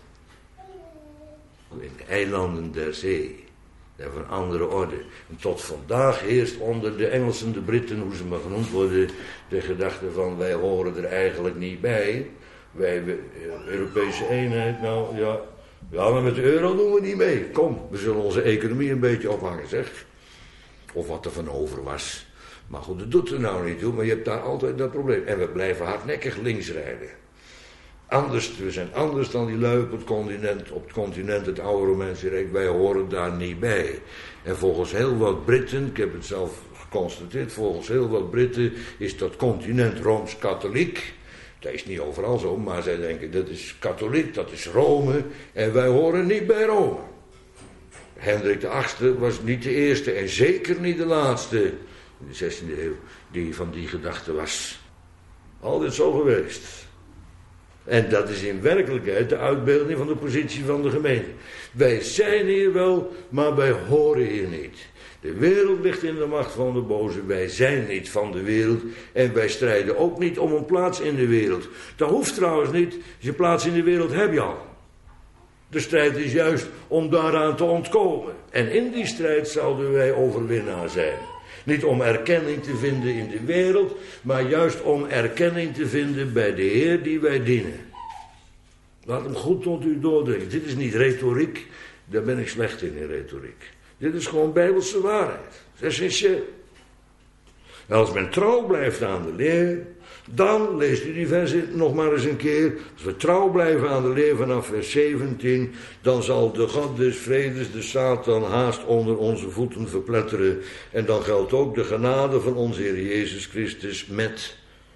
In de eilanden der zee. Van andere orde. En tot vandaag heerst onder de Engelsen, de Britten, hoe ze maar genoemd worden, de gedachte van wij horen er eigenlijk niet bij. Wij, Europese eenheid, nou ja, maar met de euro doen we niet mee. Kom, we zullen onze economie een beetje ophangen, zeg. Of wat er van over was. Maar goed, dat doet er nou niet toe, maar je hebt daar altijd dat probleem. En we blijven hardnekkig links rijden. We zijn anders dan die lui op het continent, het oude Romeinse Rijk. Wij horen daar niet bij. En volgens heel wat Britten, ik heb het zelf geconstateerd, volgens heel wat Britten is dat continent Rooms-katholiek. Dat is niet overal zo, maar zij denken dat is katholiek, dat is Rome en wij horen niet bij Rome. Hendrik VIII was niet de eerste en zeker niet de laatste in de 16e eeuw die van die gedachte was. Altijd zo geweest. En dat is in werkelijkheid de uitbeelding van de positie van de gemeente. Wij zijn hier wel, maar wij horen hier niet. De wereld ligt in de macht van de boze. Wij zijn niet van de wereld. En wij strijden ook niet om een plaats in de wereld. Dat hoeft trouwens niet. Je plaats in de wereld heb je al. De strijd is juist om daaraan te ontkomen. En in die strijd zouden wij overwinnaar zijn. Niet om erkenning te vinden in de wereld, maar juist om erkenning te vinden bij de Heer die wij dienen. Laat hem goed tot u doordringen. Dit is niet retoriek, daar ben ik slecht in retoriek. Dit is gewoon bijbelse waarheid. Dat is essentieel. En als men trouw blijft aan de leer, dan leest u die versen nog maar eens een keer. Als we trouw blijven aan de leer vanaf vers 17, dan zal de God des vredes de Satan haast onder onze voeten verpletteren. En dan geldt ook de genade van onze Heer Jezus Christus met,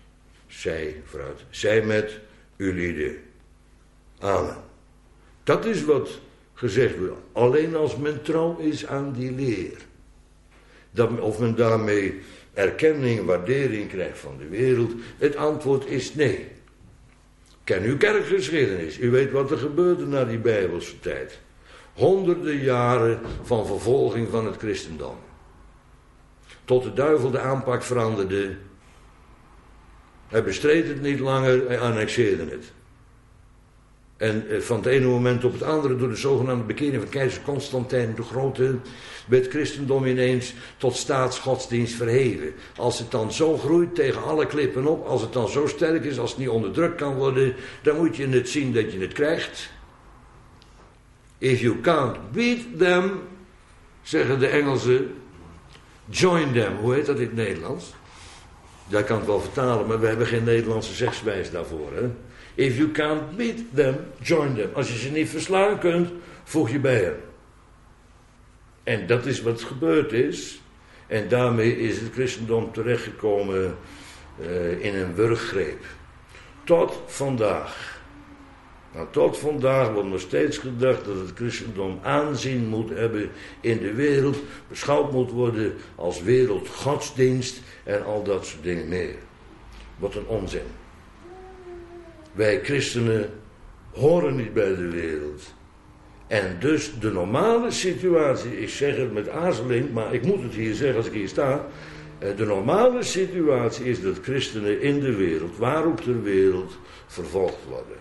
zij met ulieden. Amen. Dat is wat gezegd wordt. Alleen als men trouw is aan die leer. Of men daarmee erkenning en waardering krijgt van de wereld. Het antwoord is nee. Ken uw kerkgeschiedenis. U weet wat er gebeurde na die Bijbelse tijd. Honderden jaren van vervolging van het christendom. Tot de duivel de aanpak veranderde. Hij bestreed het niet langer, hij annexeerde het. En van het ene moment op het andere, door de zogenaamde bekering van keizer Constantijn de Grote, werd christendom ineens tot staatsgodsdienst verheven. Als het dan zo groeit tegen alle klippen op, als het dan zo sterk is, als het niet onderdrukt kan worden, dan moet je het zien dat je het krijgt. If you can't beat them, zeggen de Engelsen, join them. Hoe heet dat in het Nederlands? Jij kan het wel vertalen, maar we hebben geen Nederlandse zegswijze daarvoor, hè? If you can't beat them, join them. Als je ze niet verslaan kunt, voeg je bij hen. En dat is wat gebeurd is. En daarmee is het christendom terechtgekomen in een wurggreep. Tot vandaag. Nou, tot vandaag wordt nog steeds gedacht dat het christendom aanzien moet hebben in de wereld. Beschouwd moet worden als wereldgodsdienst en al dat soort dingen meer. Wat een onzin. Wij christenen horen niet bij de wereld. En dus de normale situatie, ik zeg het met aarzeling, maar ik moet het hier zeggen als ik hier sta. De normale situatie is dat christenen in de wereld, waar ook ter wereld, vervolgd worden.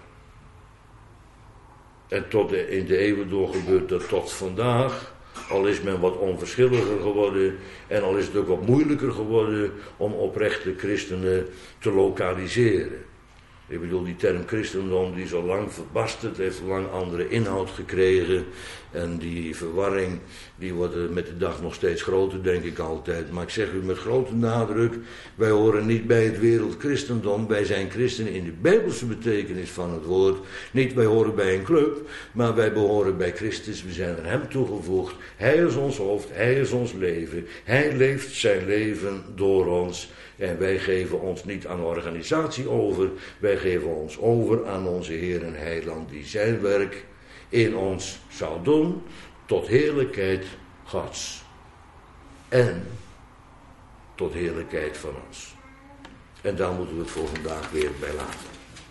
En in de eeuwen door gebeurt dat tot vandaag. Al is men wat onverschilliger geworden en al is het ook wat moeilijker geworden om oprechte christenen te lokaliseren. Ik bedoel, die term christendom die is al lang verbasterd, heeft al lang andere inhoud gekregen. En die verwarring die wordt met de dag nog steeds groter, denk ik altijd. Maar ik zeg u met grote nadruk, wij horen niet bij het wereldchristendom. Wij zijn christenen in de bijbelse betekenis van het woord. Niet wij horen bij een club, maar wij behoren bij Christus. We zijn aan hem toegevoegd. Hij is ons hoofd, hij is ons leven. Hij leeft zijn leven door ons. En wij geven ons niet aan de organisatie over. Wij geven ons over aan onze Heer en Heiland die zijn werk in ons zal doen tot heerlijkheid Gods. En tot heerlijkheid van ons. En daar moeten we het voor vandaag weer bij laten.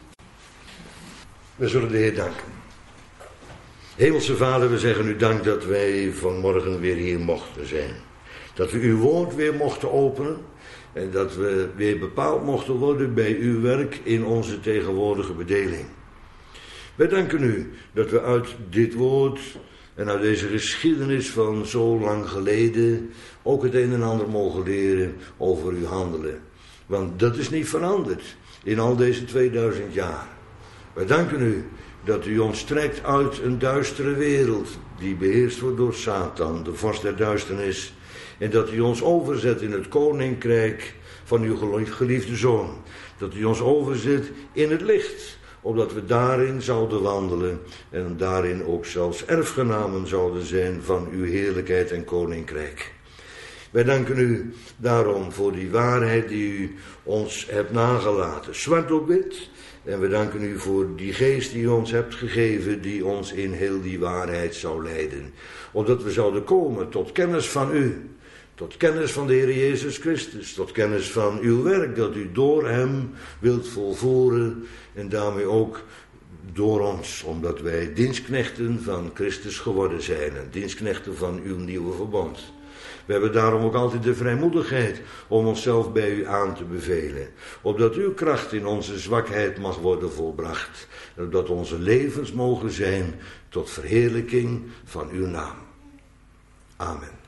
We zullen de Heer danken. Hemelse Vader, we zeggen u dank dat wij vanmorgen weer hier mochten zijn. Dat we uw woord weer mochten openen. En dat we weer bepaald mochten worden bij uw werk in onze tegenwoordige bedeling. Wij danken u dat we uit dit woord en uit deze geschiedenis van zo lang geleden ook het een en ander mogen leren over uw handelen. Want dat is niet veranderd in al deze 2000 jaar. Wij danken u dat u ons trekt uit een duistere wereld die beheerst wordt door Satan, de vorst der duisternis. En dat u ons overzet in het koninkrijk van uw geliefde Zoon. Dat u ons overzet in het licht, opdat we daarin zouden wandelen en daarin ook zelfs erfgenamen zouden zijn van uw heerlijkheid en koninkrijk. Wij danken u daarom voor die waarheid die u ons hebt nagelaten, zwart op wit. En we danken u voor die geest die u ons hebt gegeven, die ons in heel die waarheid zou leiden. Opdat we zouden komen tot kennis van u. Tot kennis van de Heer Jezus Christus, tot kennis van uw werk dat u door hem wilt volvoeren en daarmee ook door ons, omdat wij dienstknechten van Christus geworden zijn en dienstknechten van uw nieuwe verbond. We hebben daarom ook altijd de vrijmoedigheid om onszelf bij u aan te bevelen, opdat uw kracht in onze zwakheid mag worden volbracht en opdat onze levens mogen zijn tot verheerlijking van uw naam. Amen.